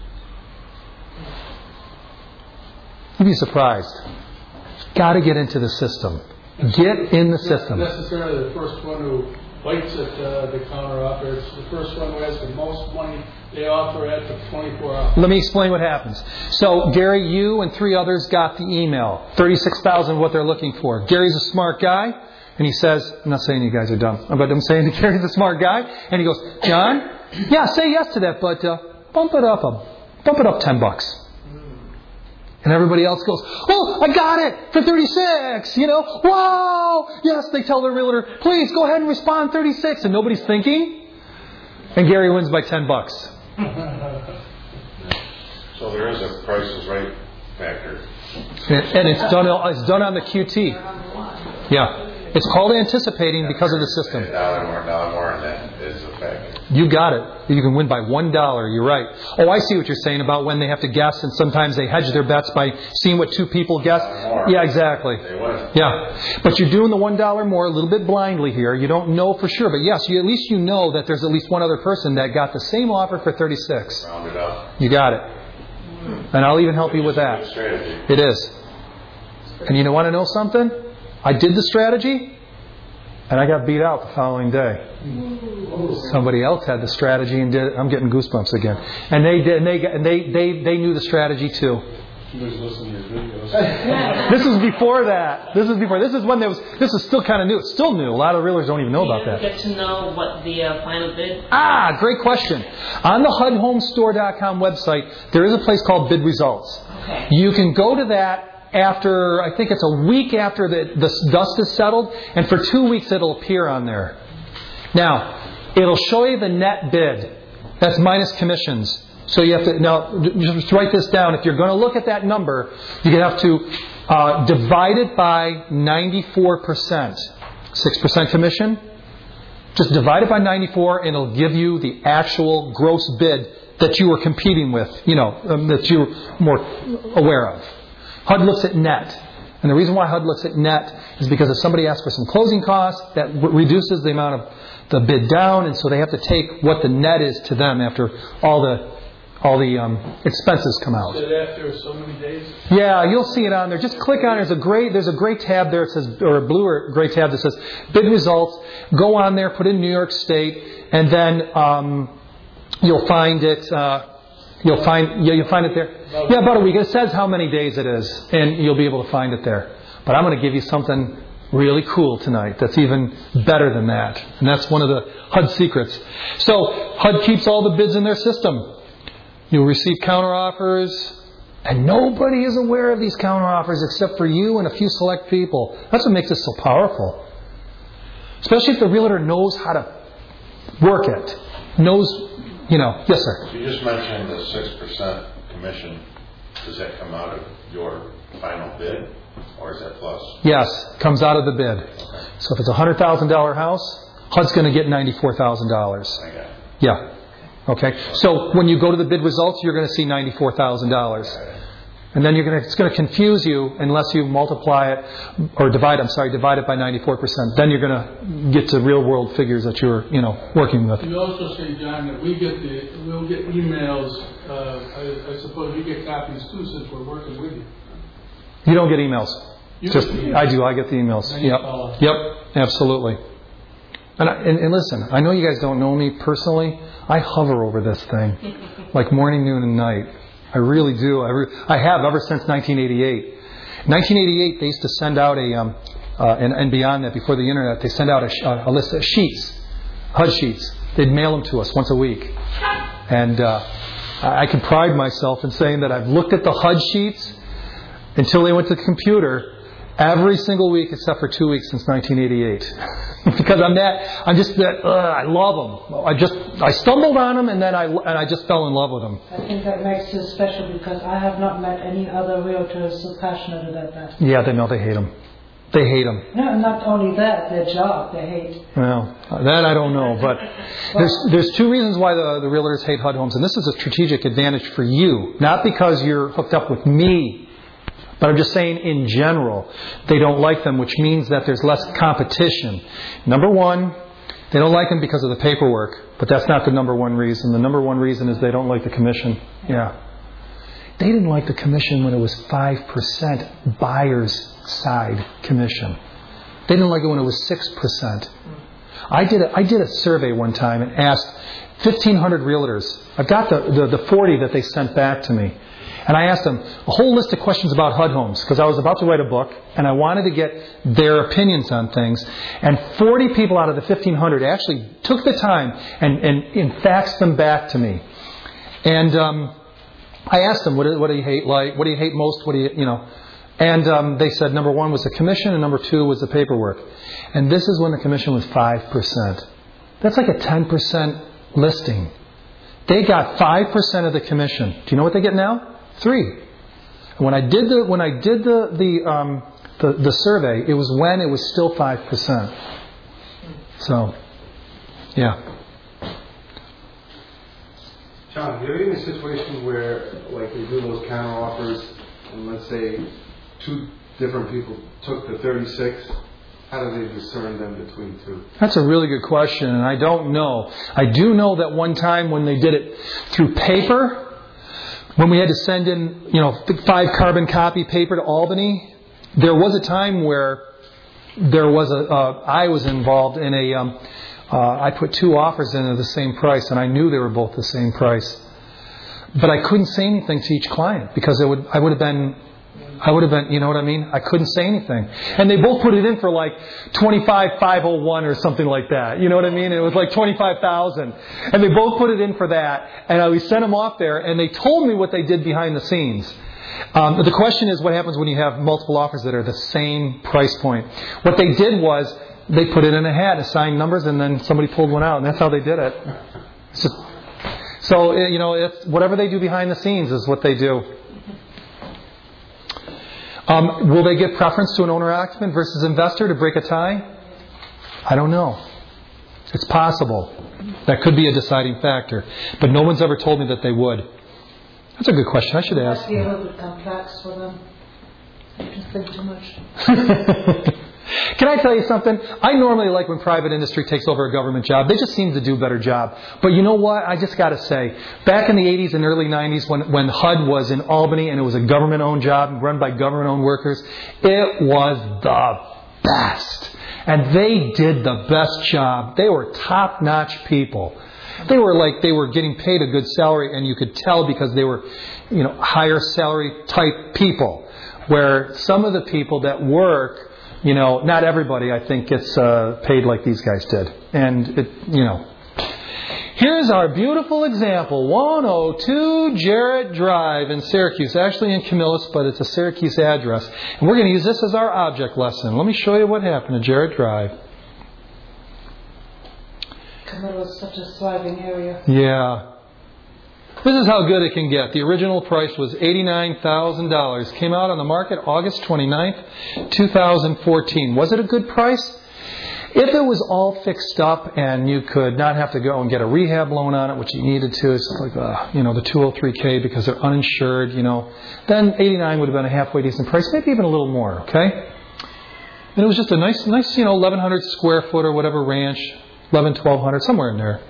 You'd be surprised. Got to get into the system. Get in the system.
Not necessarily the first one who bites at uh, the counter offer. It's the first one who has the most money they offer at the twenty-four hours.
Let me explain what happens. So, Gary, you and three others got the email. thirty-six thousand what they're looking for. Gary's a smart guy, and he says, I'm not saying you guys are dumb, but I'm saying that Gary's a smart guy, and he goes, John, yeah, say yes to that, but uh, bump it up, a, bump it up ten bucks. And everybody else goes, oh, I got it for thirty-six, you know, wow, yes, they tell their realtor, please go ahead and respond thirty-six, and nobody's thinking, and Gary wins by ten bucks.
So there is a Price is Right factor.
And it's done, it's done on the Q T. Yeah. It's called anticipating because of the system.
A dollar more, dollar more, and that is a factor.
You got it. You can win by one dollar. You're right. Oh, I see what you're saying about when they have to guess, and sometimes they hedge their bets by seeing what two people guess. Yeah, exactly.
They win.
Yeah, but you're doing the one dollar more a little bit blindly here. You don't know for sure, but yes, you at least you know that there's at least one other person that got the same offer for thirty-six.
Round it up.
You got it. And I'll even help you with that. It is. And you want to know something? I did the strategy, and I got beat out the following day. Somebody else had the strategy and did it. I'm getting goosebumps again. And they did. And they and they they they knew the strategy too. This is before that. This is before. This is when there was. This is still kind of new. It's still new. A lot of realtors don't even know about that.
Do you get to know what the uh, final bid?
Ah, great question. On the H U D home store dot com website, there is a place called Bid Results.
Okay.
You can go to that. After, I think it's a week after the, the dust is settled, and for two weeks it'll appear on there. Now, it'll show you the net bid. That's minus commissions. So you have to, now, just write this down. If you're going to look at that number, you have to uh, divide it by ninety-four percent. six percent commission. Just divide it by ninety-four, and it'll give you the actual gross bid that you were competing with, you know, um, that you're more aware of. H U D looks at net. And the reason why H U D looks at net is because if somebody asks for some closing costs, that w- reduces the amount of the bid down, and so they have to take what the net is to them after all the all the um, expenses come out.
So after so many days?
Yeah, you'll see it on there. Just click on it. There's a gray, there's a gray tab there. It says, or a blue or gray tab that says bid results. Go on there, put in New York State, and then um, you'll find it. Uh, You'll find yeah, you'll find it there. Yeah, about a week. It says how many days it is, and you'll be able to find it there. But I'm going to give you something really cool tonight that's even better than that. And that's one of the H U D secrets. So H U D keeps all the bids in their system. You'll receive counteroffers, and nobody is aware of these counteroffers except for you and a few select people. That's what makes it so powerful. Especially if the realtor knows how to work it. Knows... You know, yes, sir.
You just mentioned the six percent commission. Does that come out of your final bid, or is that plus?
Yes, comes out of the bid.
Okay.
So if it's a one hundred thousand dollars house, H U D's going to get ninety-four thousand dollars.
I got it.
Yeah. Okay. So when you go to the bid results, you're going to see ninety-four thousand dollars. And then you're going to, it's going to confuse you unless you multiply it, or divide, I'm sorry, divide it by ninety-four percent. Then you're going to get to real world figures that you're, you know, working with.
You also say, John, that we get the, we'll get emails, uh, I, I suppose you get copies too since we're working with you.
You don't get emails.
You
Just,
get the emails.
I do, I get the emails.
Then you
Yep.
follow.
Yep, absolutely. And, I, and, and listen, I know you guys don't know me personally. I hover over this thing like morning, noon, and night. I really do. I, re- I have ever since nineteen eighty-eight. nineteen eighty-eight, they used to send out a, um, uh, and, and beyond that, before the internet, they send out a, sh- a list of sheets, H U D sheets. They'd mail them to us once a week. And uh, I, I can pride myself in saying that I've looked at the H U D sheets until they went to the computer every single week except for two weeks since nineteen eighty-eight. Because I'm that, I'm just that, uh, I love them. I just, I stumbled on them and then I, and I just fell in love with them.
I think that makes you special because I have not met any other realtors so passionate about that.
Yeah, they know they hate them. They hate them.
No, not only that, their job they hate.
Well, that I don't know, but there's there's two reasons why the, the realtors hate H U D homes, and this is a strategic advantage for you, not because you're hooked up with me. But I'm just saying in general, they don't like them, which means that there's less competition. Number one, they don't like them because of the paperwork, but that's not the number one reason. The number one reason is they don't like the commission. Yeah. They didn't like the commission when it was five percent buyer's side commission. They didn't like it when it was six percent. I did a, I did a survey one time and asked fifteen hundred realtors. I've got the, the, the forty that they sent back to me. And I asked them a whole list of questions about H U D homes because I was about to write a book and I wanted to get their opinions on things. And forty people out of the fifteen hundred actually took the time and, and, and faxed them back to me. And um, I asked them, what do, what do you hate like? What do you hate most? What do you, you know? And um, they said number one was the commission and number two was the paperwork. And this is when the commission was five percent. That's like a ten percent listing. They got five percent of the commission. Do you know what they get now? Three. When I did the when I did the the um, the, the survey, it was when it was still five percent. So, yeah.
John, you're in a situation where, like, you do those counter offers, and let's say two different people took the thirty-six. How do they discern them between two?
That's a really good question, and I don't know. I do know that one time when they did it through paper. When we had to send in, you know, five carbon copy paper to Albany, there was a time where there was a, uh, I was involved in a, um, uh, I put two offers in at the same price, and I knew they were both the same price. But I couldn't say anything to each client because it would, I would have been, I would have been, you know what I mean? I couldn't say anything. And they both put it in for like twenty-five thousand five hundred one or something like that. You know what I mean? It was like twenty-five thousand. And they both put it in for that. And I, we sent them off there and they told me what they did behind the scenes. Um, the question is what happens when you have multiple offers that are the same price point. What they did was they put it in a hat, assigned numbers, and then somebody pulled one out. And that's how they did it. So, so you know, it's, whatever they do behind the scenes is what they do. Um, will they give preference to an owner-occupant versus investor to break a tie? I don't know. It's possible. That could be a deciding factor. But no one's ever told me that they would. That's a good question. I should ask.
Might be a little bit complex for them. I don't think too much.
Can I tell you something? I normally like when private industry takes over a government job. They just seem to do a better job. But you know what? I just got to say, back in the eighties and early nineties when, when H U D was in Albany and it was a government-owned job run by government-owned workers, it was the best. And they did the best job. They were top-notch people. They were like, they were getting paid a good salary, and you could tell because they were, you know, higher salary type people. Where some of the people that work, you know, not everybody, I think, gets uh, paid like these guys did. And, it, you know. Here's our beautiful example. one oh two Jarrett Drive in Syracuse. Actually in Camillus, but it's a Syracuse address. And we're going to use this as our object lesson. Let me show you what happened to Jarrett Drive.
Camillus is such a thriving area.
Yeah. This is how good it can get. The original price was eighty-nine thousand dollars. Came out on the market August twenty-ninth, two thousand fourteen. Was it a good price? If it was all fixed up and you could not have to go and get a rehab loan on it, which you needed to, it's like, uh, you know, the two oh three K because they're uninsured, you know, then eighty-nine would have been a halfway decent price, maybe even a little more, okay? And it was just a nice, nice, you know, eleven hundred square foot or whatever ranch, eleven, twelve hundred, somewhere in there.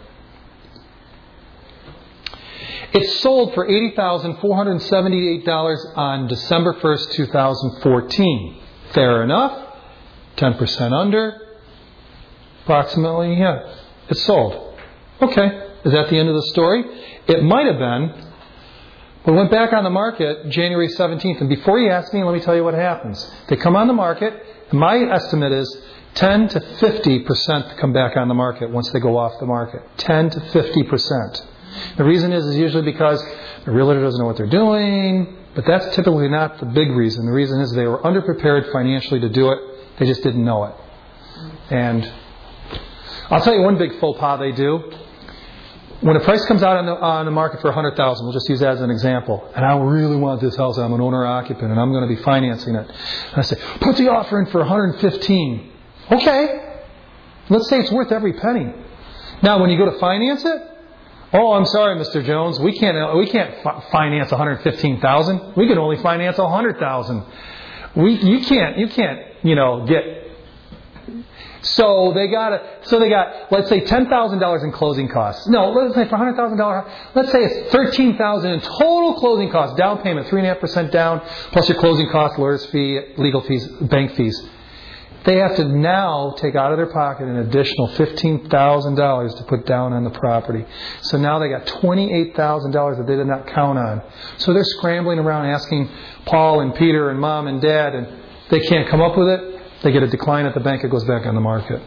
It sold for eighty thousand four hundred seventy-eight dollars on December first, two thousand fourteen. Fair enough. ten percent under. Approximately, yeah. It sold. Okay. Is that the end of the story? It might have been. But it went back on the market January seventeenth. And before you ask me, let me tell you what happens. They come on the market. And my estimate is ten to fifty percent come back on the market once they go off the market. ten to fifty percent. The reason is, is usually because the realtor doesn't know what they're doing, but that's typically not the big reason. The reason is they were underprepared financially to do it. They just didn't know it. And I'll tell you one big faux pas they do. When a price comes out on the, on the market for one hundred thousand dollars, we'll just use that as an example, and I really want this house, I'm an owner-occupant, and I'm going to be financing it. And I say, put the offer in for one hundred fifteen dollars. Okay. Let's say it's worth every penny. Now, when you go to finance it, oh, I'm sorry, Mister Jones. We can't. We can't fi- finance one hundred fifteen thousand dollars. We can only finance one hundred thousand dollars. We. You can't. You can't. You know. Get. So they got. A, so they got. Let's say ten thousand dollars in closing costs. No. Let's say for one hundred thousand dollars. Let's say it's thirteen thousand dollars in total closing costs. Down payment, three and a half percent down, plus your closing costs, lawyers' fee, legal fees, bank fees. They have to now take out of their pocket an additional fifteen thousand dollars to put down on the property. So now they got twenty-eight thousand dollars that they did not count on. So they're scrambling around asking Paul and Peter and Mom and Dad, and they can't come up with it. They get a decline at the bank. It goes back on the market.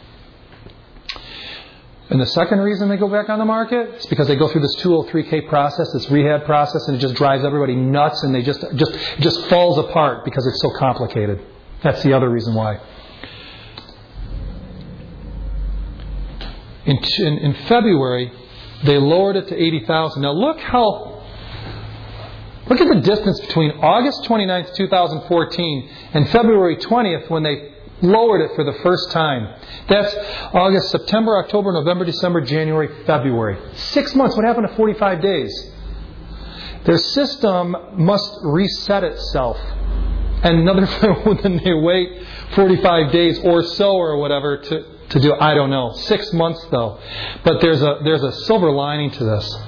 And the second reason they go back on the market is because they go through this two oh three K process, this rehab process, and it just drives everybody nuts, and they just just it just falls apart because it's so complicated. That's the other reason why. In, in, in February, they lowered it to eighty thousand dollars. Now look how, look at the distance between August twenty-ninth, twenty fourteen and February twentieth when they lowered it for the first time. That's August, September, October, November, December, January, February. Six months. What happened to forty-five days? Their system must reset itself. And another then they wait forty-five days or so or whatever to, to do, I don't know. Six months though. But there's a there's a silver lining to this.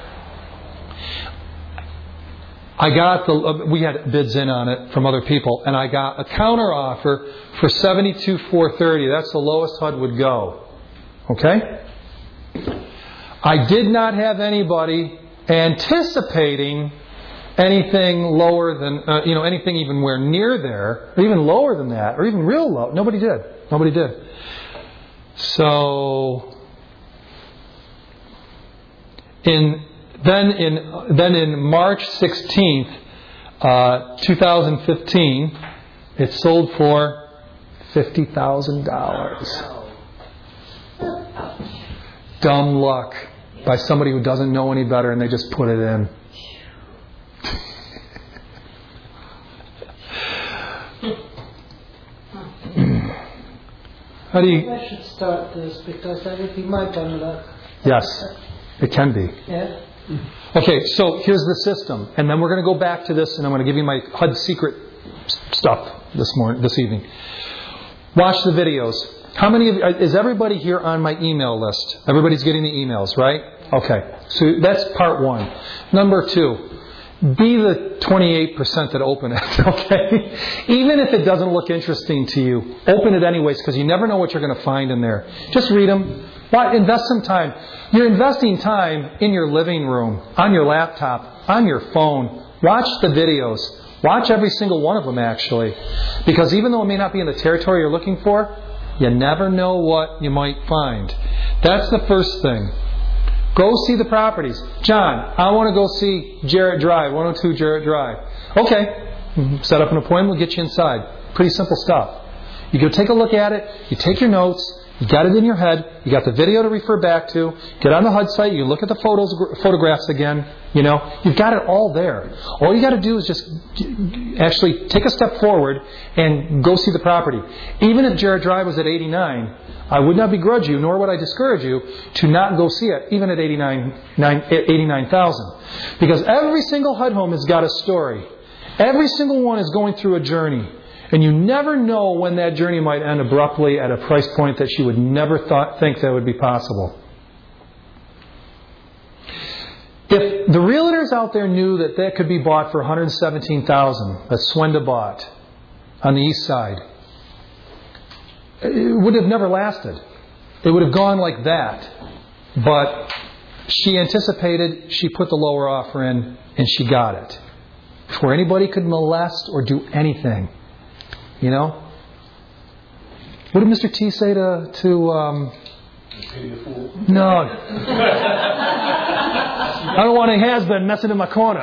I got the we had bids in on it from other people, and I got a counter offer for seventy-two thousand four hundred thirty dollars. That's the lowest H U D would go. Okay? I did not have anybody anticipating anything lower than, uh, you know, anything even where near there, or even lower than that, or even real low. Nobody did. Nobody did. So, in then in then in March sixteenth, uh, twenty fifteen, it sold for fifty thousand dollars. Dumb luck by somebody who doesn't know any better, and they just put it in. How do you?
I should start this because everything might come luck.
Yes, it can be.
Yeah.
Okay, so here's the system, and then we're going to go back to this, and I'm going to give you my H U D secret stuff this morning, this evening. Watch the videos. How many of you, is everybody here on my email list? Everybody's getting the emails, right? Okay, so that's part one. Number two. Be the twenty-eight percent that open it, okay? Even if it doesn't look interesting to you, open it anyways, because you never know what you're going to find in there. Just read them. Why? Invest some time. You're investing time in your living room, on your laptop, on your phone. Watch the videos. Watch every single one of them, actually. Because even though it may not be in the territory you're looking for, you never know what you might find. That's the first thing. Go see the properties. John, I want to go see Jarrett Drive, one oh two Jarrett Drive. Okay. Set up an appointment, we'll get you inside. Pretty simple stuff. You go take a look at it, you take your notes, You got it in your head. You got the video to refer back to. Get on the H U D site. You look at the photos, photographs again. You know, you've got it all there. All you got to do is just actually take a step forward and go see the property. Even if Jarrett Drive was at eighty-nine, I would not begrudge you, nor would I discourage you to not go see it, even at eighty-nine thousand. Because every single H U D home has got a story. Every single one is going through a journey. And you never know when that journey might end abruptly at a price point that you would never thought, think that would be possible. If the realtors out there knew that that could be bought for one hundred seventeen thousand dollars, that Swenda bought on the east side, it would have never lasted. It would have gone like that. But she anticipated, she put the lower offer in, and she got it. Before anybody could molest or do anything. You know? What did Mister T say to... to um,
Pity the fool.
No. I don't want a has-been messing in my corner.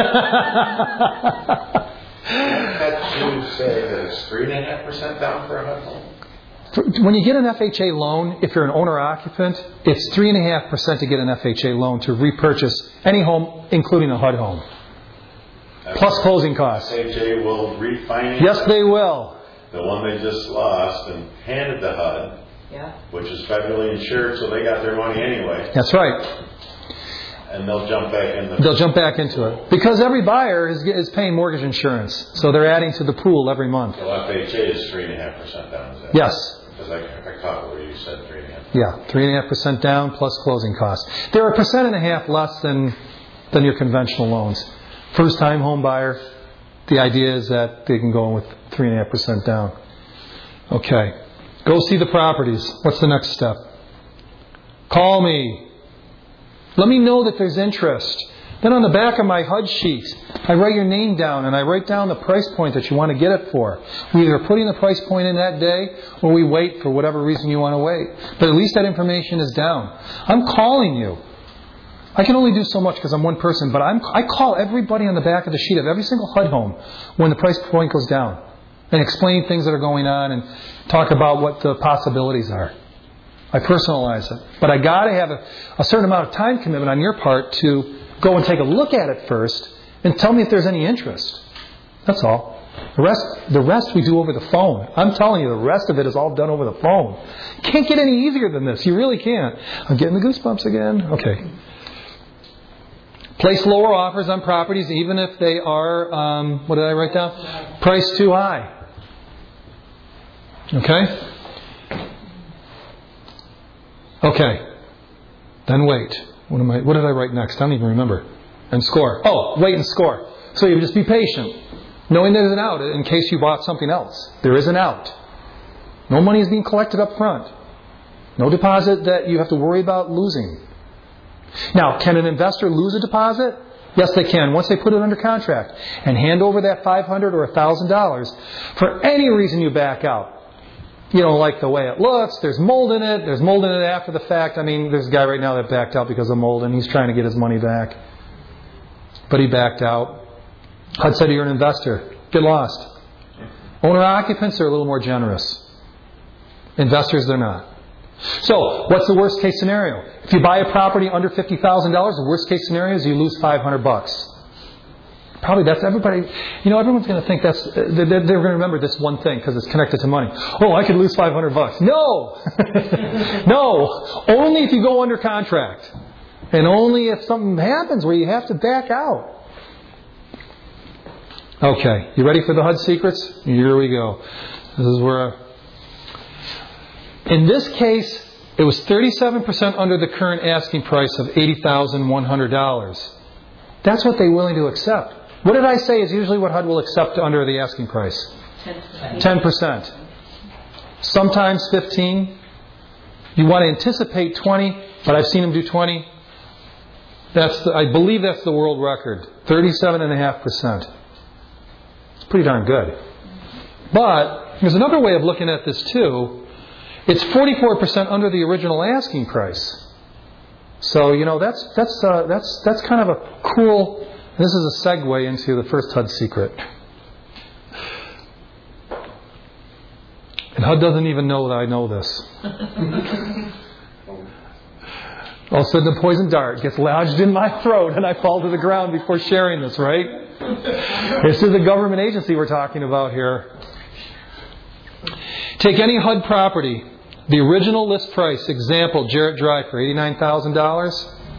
That you say that it's three point five percent down for a H U D home?
For, when you get an F H A loan, if you're an owner-occupant, it's three point five percent to get an F H A loan to repurchase any home, including a H U D home. Plus closing costs.
F H A will refinance.
Yes, they will.
The one they just lost and handed to H U D,
Yeah.
which is federally insured, so they got their money anyway.
That's right.
And they'll jump back in the...
They'll jump back into it. Because every buyer is, is paying mortgage insurance. So they're adding to the pool every month.
So F H A is three point five percent down, is that?
Yes.
Because I, I caught where you said three point five.
Yeah, three point five percent down plus closing costs. They're a percent and a half less than, than your conventional loans. First-time home buyer, the idea is that they can go in with three point five percent down. Okay. Go see the properties. What's the next step? Call me. Let me know that there's interest. Then on the back of my H U D sheet, I write your name down and I write down the price point that you want to get it for. We either are putting the price point in that day or we wait for whatever reason you want to wait. But at least that information is down. I'm calling you. I can only do so much because I'm one person, but I'm, I call everybody on the back of the sheet of every single H U D home when the price point goes down and explain things that are going on and talk about what the possibilities are. I personalize it. But I got to have a, a certain amount of time commitment on your part to go and take a look at it first and tell me if there's any interest. That's all. The rest, the rest we do over the phone. I'm telling you, the rest of it is all done over the phone. Can't get any easier than this. You really can't. I'm getting the goosebumps again. Okay. Place lower offers on properties even if they are, um, what did I write down? Priced too high. Okay? Okay. Then wait. What am I, what did I write next? I don't even remember. And score. Oh, wait and score. So you just be patient. Knowing there's an out in case you bought something else. There is an out. No money is being collected up front. No deposit that you have to worry about losing. Now, can an investor lose a deposit? Yes, they can, once they put it under contract and hand over that five hundred dollars or one thousand dollars for any reason you back out. You don't like the way it looks, there's mold in it, there's mold in it after the fact. I mean, there's a guy right now that backed out because of mold and he's trying to get his money back. But he backed out. I'd say to you're an investor, get lost. Owner-occupants are a little more generous. Investors, they're not. So, what's the worst case scenario? If you buy a property under fifty thousand dollars, the worst case scenario is you lose five hundred bucks. Probably that's everybody, you know, everyone's going to think that's, they're, they're going to remember this one thing because it's connected to money. Oh, I could lose five hundred bucks. No! No! Only if you go under contract. And only if something happens where you have to back out. Okay, you ready for the H U D secrets? Here we go. This is where... In this case, it was thirty-seven percent under the current asking price of eighty thousand one hundred dollars. That's what they're willing to accept. What did I say is usually what H U D will accept under the asking price? ten percent. ten percent. Sometimes fifteen. You want to anticipate twenty, but I've seen them do twenty. That's the, I believe that's the world record. thirty-seven point five percent. It's pretty darn good. But there's another way of looking at this too. It's forty-four percent under the original asking price. So, you know, that's that's uh, that's that's kind of a cool... This is a segue into the first H U D secret. And H U D doesn't even know that I know this. All of a sudden the poison dart gets lodged in my throat and I fall to the ground before sharing this, right? This is a government agency we're talking about here. Take any H U D property. The original list price, example, Jarrett Drive for eighty-nine thousand dollars.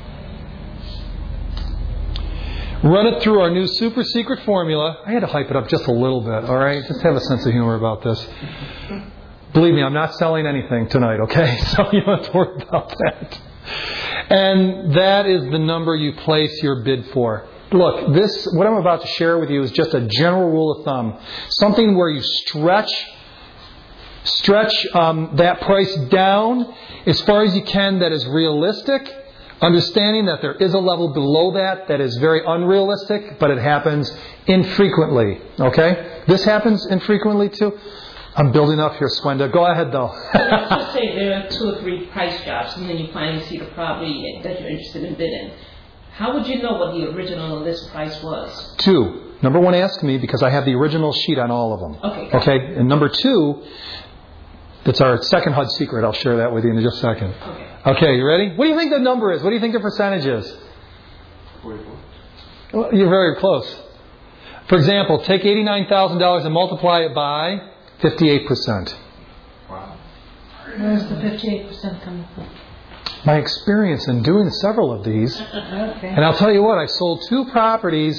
Run it through our new super secret formula. I had to hype it up just a little bit, all right? Just have a sense of humor about this. Believe me, I'm not selling anything tonight, okay? So you don't have to worry about that. And that is the number you place your bid for. Look, this, what I'm about to share with you is just a general rule of thumb. Something where you stretch Stretch um, that price down as far as you can that is realistic, understanding that there is a level below that that is very unrealistic, but it happens infrequently. Okay? This happens infrequently too. I'm building up here, Swenda. Go ahead, though.
Let's say there are two or three price drops, and then you finally see the property that you're interested in bidding. How would you know what the original list price was?
Two. Number one, ask me, because I have the original sheet on all of them.
Okay.
Okay? And number two, that's our second H U D secret. I'll share that with you in just a second.
Okay.
Okay, you ready? What do you think the number is? What do you think the percentage is?
forty-four.
Well, you're very close. For example, take eighty-nine thousand dollars and multiply it by fifty-eight percent.
Wow.
Where's the fifty-eight percent coming from?
My experience in doing several of these,
Okay.
and I'll tell you what, I sold two properties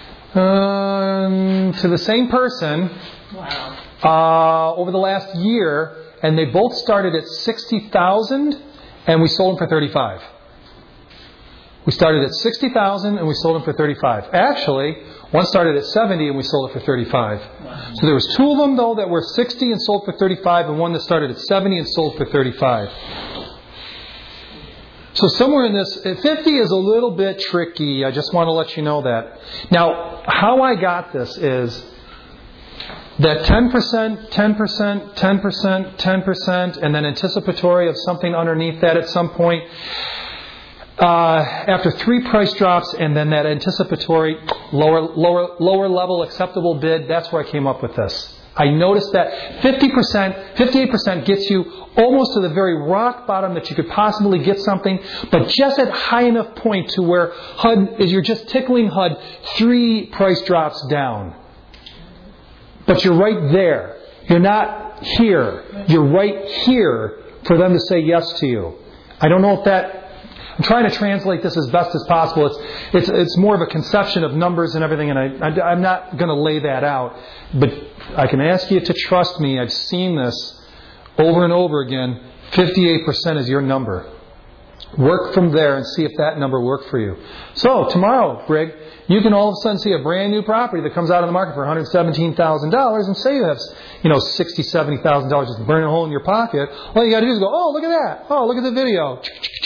um, to the same person
Wow.
uh, over the last year, and they both started at sixty thousand dollars, and we sold them for thirty-five thousand dollars. We started at sixty thousand dollars, and we sold them for thirty-five thousand dollars. Actually, one started at seventy thousand dollars, and we sold it for thirty-five thousand dollars.
Wow.
So there was two of them, though, that were sixty and sold for thirty-five thousand dollars, and one that started at seventy and sold for thirty-five thousand dollars. So somewhere in this, fifty is a little bit tricky. I just want to let you know that. Now, how I got this is that ten percent, ten percent, ten percent, ten percent, and then anticipatory of something underneath that at some point. Uh, after three price drops and then that anticipatory lower, lower, lower level acceptable bid, that's where I came up with this. I noticed that fifty percent, fifty-eight percent gets you almost to the very rock bottom that you could possibly get something, but just at high enough point to where H U D is you're just tickling H U D three price drops down. But you're right there. You're not here. You're right here for them to say yes to you. I don't know if that... I'm trying to translate this as best as possible. It's it's it's more of a conception of numbers and everything, and I, I, I'm not going to lay that out. But I can ask you to trust me. I've seen this over and over again. fifty-eight percent is your number. Work from there and see if that number worked for you. So tomorrow, Brig, you can all of a sudden see a brand new property that comes out on the market for one hundred seventeen thousand dollars, and say you have, you know, sixty thousand dollars, seventy thousand dollars just burning a hole in your pocket. All you got to do is go, oh, look at that. Oh, look at the video.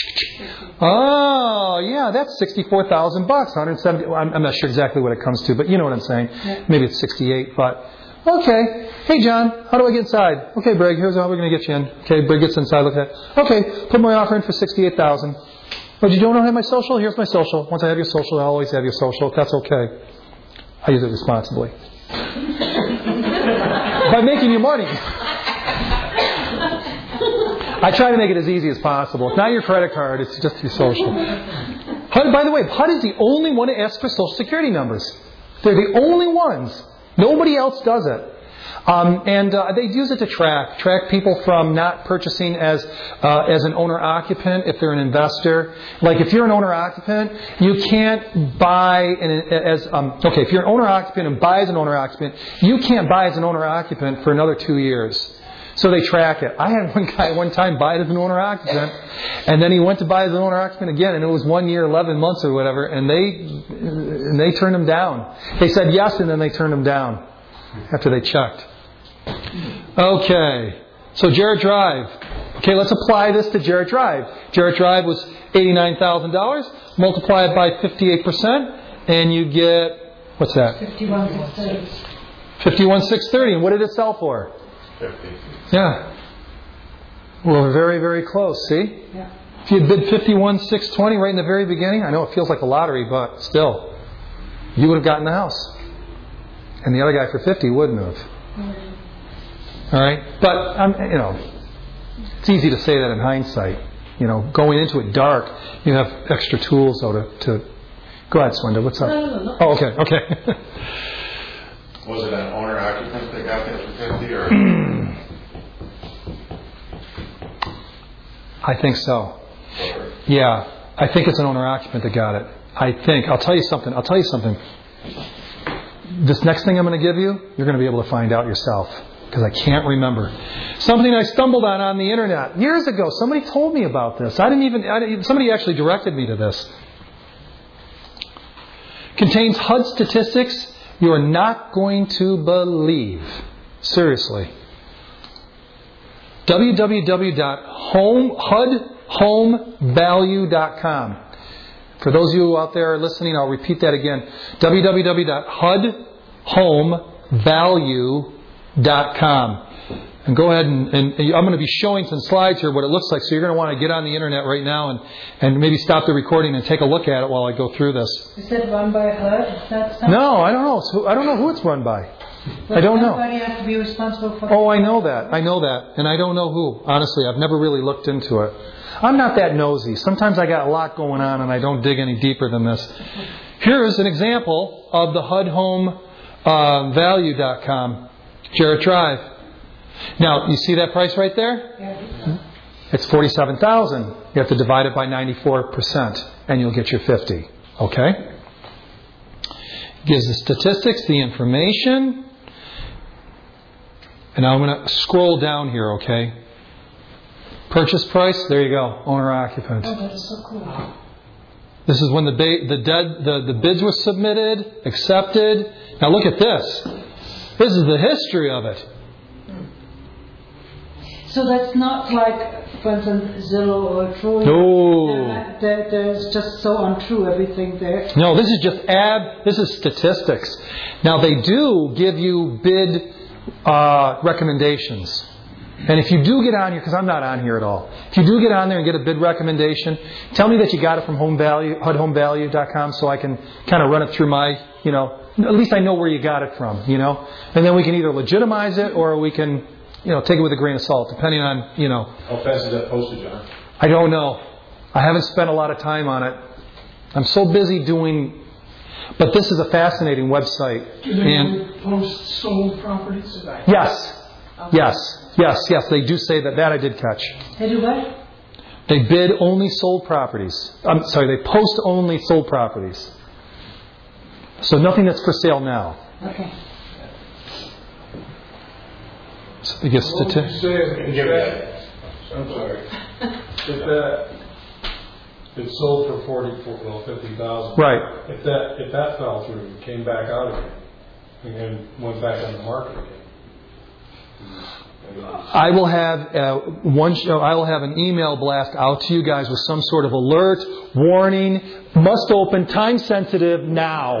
Oh, yeah, that's sixty-four thousand bucks. one hundred seventy. Well, I'm, I'm not sure exactly what it comes to, but you know what I'm saying.
Yeah.
Maybe it's sixty-eight, but okay. Hey, John, how do I get inside? Okay, Brig, here's how we're going to get you in. Okay, Brig gets inside. Look at that. Okay, put my offer in for sixty-eight thousand. But you don't have my social? Here's my social. Once I have your social, I'll always have your social. That's okay. I use it responsibly. By making you money. I try to make it as easy as possible. It's not your credit card. It's just your social. H U D, by the way, H U D is the only one to ask for social security numbers. They're the only ones. Nobody else does it. Um, and uh, they use it to track track people from not purchasing as uh, as an owner-occupant if they're an investor. Like if you're an owner-occupant, you can't buy an, as um, okay. If you're an owner-occupant and buy as an owner-occupant, you can't buy as an owner-occupant for another two years. So they track it. I had one guy one time buy it as an owner-occupant, and then he went to buy as an owner-occupant again, and it was one year, eleven months or whatever, and they and they turned him down. They said yes, and then they turned him down after they checked. Okay, so Jarrett Drive. Okay, let's apply this to Jarrett Drive. Jarrett Drive was eighty-nine thousand dollars. Multiply it by fifty-eight percent, and you get, what's that?
fifty-one six thirty.
fifty-one thousand six hundred thirty. And what did it sell for?
fifty.
Yeah. Well, we're very, very close, see?
Yeah.
If you bid fifty-one thousand six hundred twenty right in the very beginning, I know it feels like a lottery, but still, you would have gotten the house. And the other guy for fifty wouldn't have. All right? But, um, you know, it's easy to say that in hindsight. You know, going into it dark, you have extra tools, though, to... to Go ahead, Swinda. What's up?
No, no, no.
Oh, okay, okay.
Was it an owner occupant that got that for fifty, or?
I think so. Yeah, I think it's an owner occupant that got it. I think. I'll tell you something. I'll tell you something. This next thing I'm going to give you, you're going to be able to find out yourself, because I can't remember. Something I stumbled on on the internet years ago. Somebody told me about this. I didn't even. I didn't, somebody actually directed me to this. Contains H U D statistics you are not going to believe. Seriously. w w w dot home home value dot com. For those of you out there listening, I'll repeat that again. w w w dot home value dot com. And go ahead and, and I'm going to be showing some slides here what it looks like. So you're going to want to get on the internet right now and, and maybe stop the recording and take a look at it while I go through this.
Is it run by H U D? Is that something?
No, I don't know. So I don't know who it's run by.
But
I don't know.
somebody has to be responsible for.
Oh, I know that. I know that. And I don't know who. Honestly, I've never really looked into it. I'm not that nosy. Sometimes I got a lot going on and I don't dig any deeper than this. Here's an example of the H U D home value dot com. Jarrett Drive. Now, you see that price right there?
Yeah.
It's forty-seven thousand dollars. You have to divide it by ninety-four percent and you'll get your fifty. Okay? Gives the statistics, the information. And now I'm going to scroll down here, okay? Purchase price, there you go, owner occupant.
Oh, that is so cool.
This is when the ba- the, dead, the the bids were submitted, accepted. Now look at this. This is the history of it.
So that's not like, for instance, Zillow or Troy.
No.
Uh, there, there's just so untrue everything there.
No, this is just ab. This is statistics. Now they do give you bid uh, recommendations, and if you do get on here, because I'm not on here at all, if you do get on there and get a bid recommendation, tell me that you got it from Home Value, H U D home value dot com, so I can kind of run it through my, you know, at least I know where you got it from, you know, and then we can either legitimize it or we can, you know, take it with a grain of salt, depending on, you know.
How fast is that posted, John?
I don't know. I haven't spent a lot of time on it. I'm so busy doing. But this is a fascinating website.
Do they
And
post sold properties?
yes, yes, yes, yes. They do say that. That I did catch.
They do what?
They bid only sold properties. I'm sorry. They post only sold properties. So nothing that's for sale now.
Okay.
So they get
What would you
statistics.
say if
Give
that, I'm sorry, if that, it's sold for forty, well, fifty thousand.
Right.
If that, if that fell through, and came back out again, and then went back on the market again.
I will have uh, one. Show, I will have an email blast out to you guys with some sort of alert, warning, must open, time sensitive now.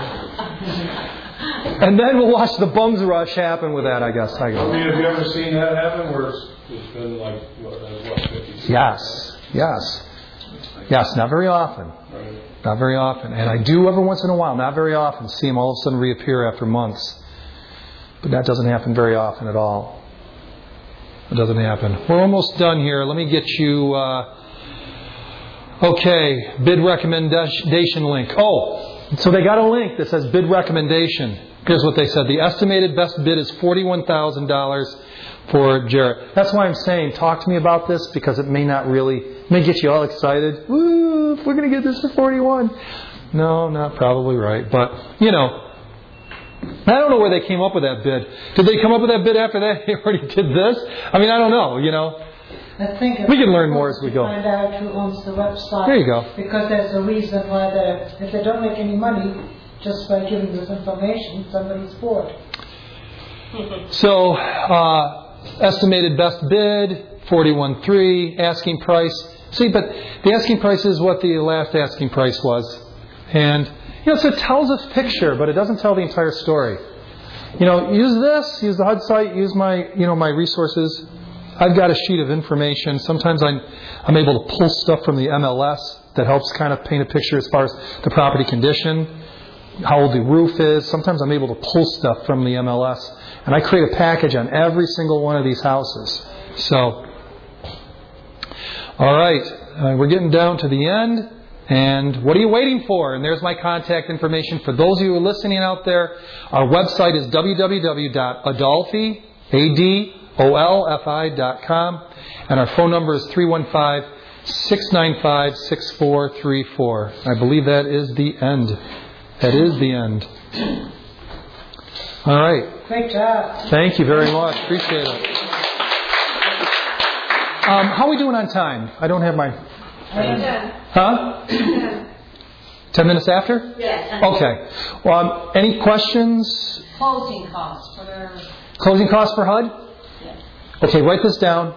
And then we'll watch the bums rush happen with that. I guess. I
I
go.
mean, have you ever seen that happen where it's, it's been like what, uh, what fifty?
Yes. Yes. Yes. Not very often.
Right.
Not very often. And I do every once in a while. Not very often. See them all of a sudden reappear after months. But that doesn't happen very often at all. It doesn't happen. We're almost done here. Let me get you... Uh, okay. Bid recommendation link. Oh, so they got a link that says bid recommendation. Here's what they said. The estimated best bid is forty-one thousand dollars for Jarrett. That's why I'm saying talk to me about this, because it may not really... It may get you all excited. Woo, we're going to get this for forty-one. No, not probably right. But, you know... I don't know where they came up with that bid. Did they come up with that bid after that? They already did this? I mean, I don't know, you know.
I think
We can learn more as we go.
Find out who owns the website.
There you go.
Because there's a reason why they, if they don't make any money just by giving this information, somebody's bored.
So, uh, estimated best bid, forty-one point three, asking price. See, but the asking price is what the last asking price was. And... You know, so it tells a picture, but it doesn't tell the entire story. You know, use this, use the H U D site, use my, you know, my resources. I've got a sheet of information. Sometimes I'm, I'm able to pull stuff from the M L S that helps kind of paint a picture as far as the property condition. how old the roof is. Sometimes I'm able to pull stuff from the M L S. And I create a package on every single one of these houses. So, all right, uh, we're getting down to the end. And what are you waiting for? And there's my contact information. For those of you who are listening out there, our website is w w w dot adolfi dot com. And our phone number is three one five, six nine five, six four three four. I believe that is the end. That is the end. All right.
Great job.
Thank you very much. Appreciate it. Um, how are we doing on time? I don't have my... Huh? Ten minutes after?
Yes.
Okay. Well, um, any questions?
Closing costs. What are...
Closing costs for H U D?
Yes.
Okay, write this down.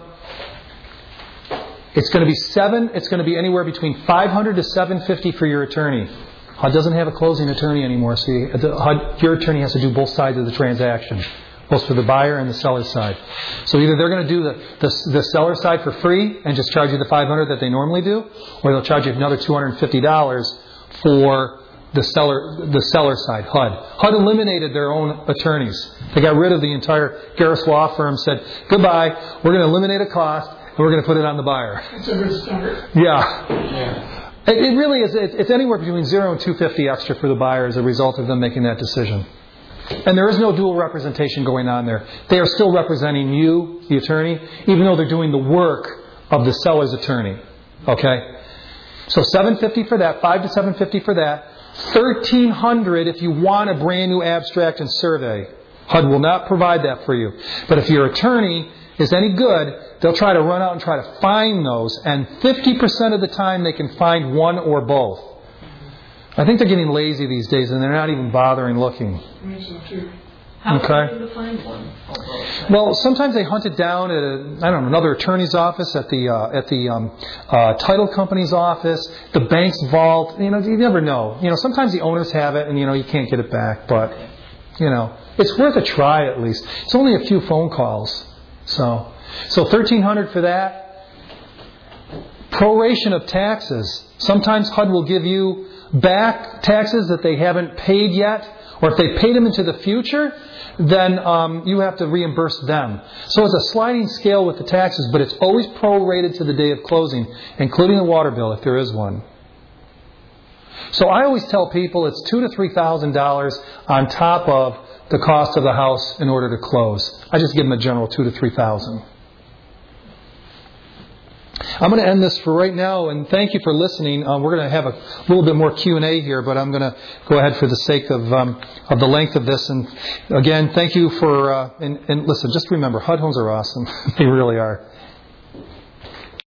It's going to be seven. It's going to be anywhere between five hundred to seven fifty for your attorney. H U D doesn't have a closing attorney anymore, so you, the, H U D, your attorney has to do both sides of the transaction, both for the buyer and the seller side. So either they're going to do the, the, the seller side for free and just charge you the five hundred dollars that they normally do, or they'll charge you another two hundred fifty dollars for the seller the seller side, H U D. H U D eliminated their own attorneys. They got rid of the entire Garris Law Firm, said, goodbye, we're going to eliminate a cost, and we're going to put it on the buyer.
It's a good start.
Yeah. yeah. It, it really is. It, it's anywhere between zero and two hundred fifty extra for the buyer as a result of them making that decision. And there is no dual representation going on there. They are still representing you, the attorney, even though they're doing the work of the seller's attorney. Okay? So seven hundred fifty dollars for that, five to seven hundred fifty dollars for that, thirteen hundred dollars if you want a brand new abstract and survey. H U D will not provide that for you. But if your attorney is any good, they'll try to run out and try to find those, and fifty percent of the time they can find one or both. I think they're getting lazy these days, and they're not even bothering looking.
How
Okay.
are you to find one?
Well, sometimes they hunt it down at a, I don't know, another attorney's office, at the uh, at the um, uh, title company's office, the bank's vault. You know, you never know. You know, sometimes the owners have it, and you know you can't get it back. But you know, it's worth a try at least. It's only a few phone calls. So, so thirteen hundred for that. Proration of taxes. Sometimes H U D will give you back taxes that they haven't paid yet, or if they paid them into the future, then um, you have to reimburse them. So it's a sliding scale with the taxes, but it's always prorated to the day of closing, including the water bill if there is one. So I always tell people it's two to three thousand dollars on top of the cost of the house in order to close. I just give them a general two to three thousand. I'm going to end this for right now, and thank you for listening. Um, we're going to have a little bit more Q and A here, but I'm going to go ahead for the sake of um, of the length of this. And again, thank you for. Uh, and, and listen, just remember, H U D homes are awesome. They really are.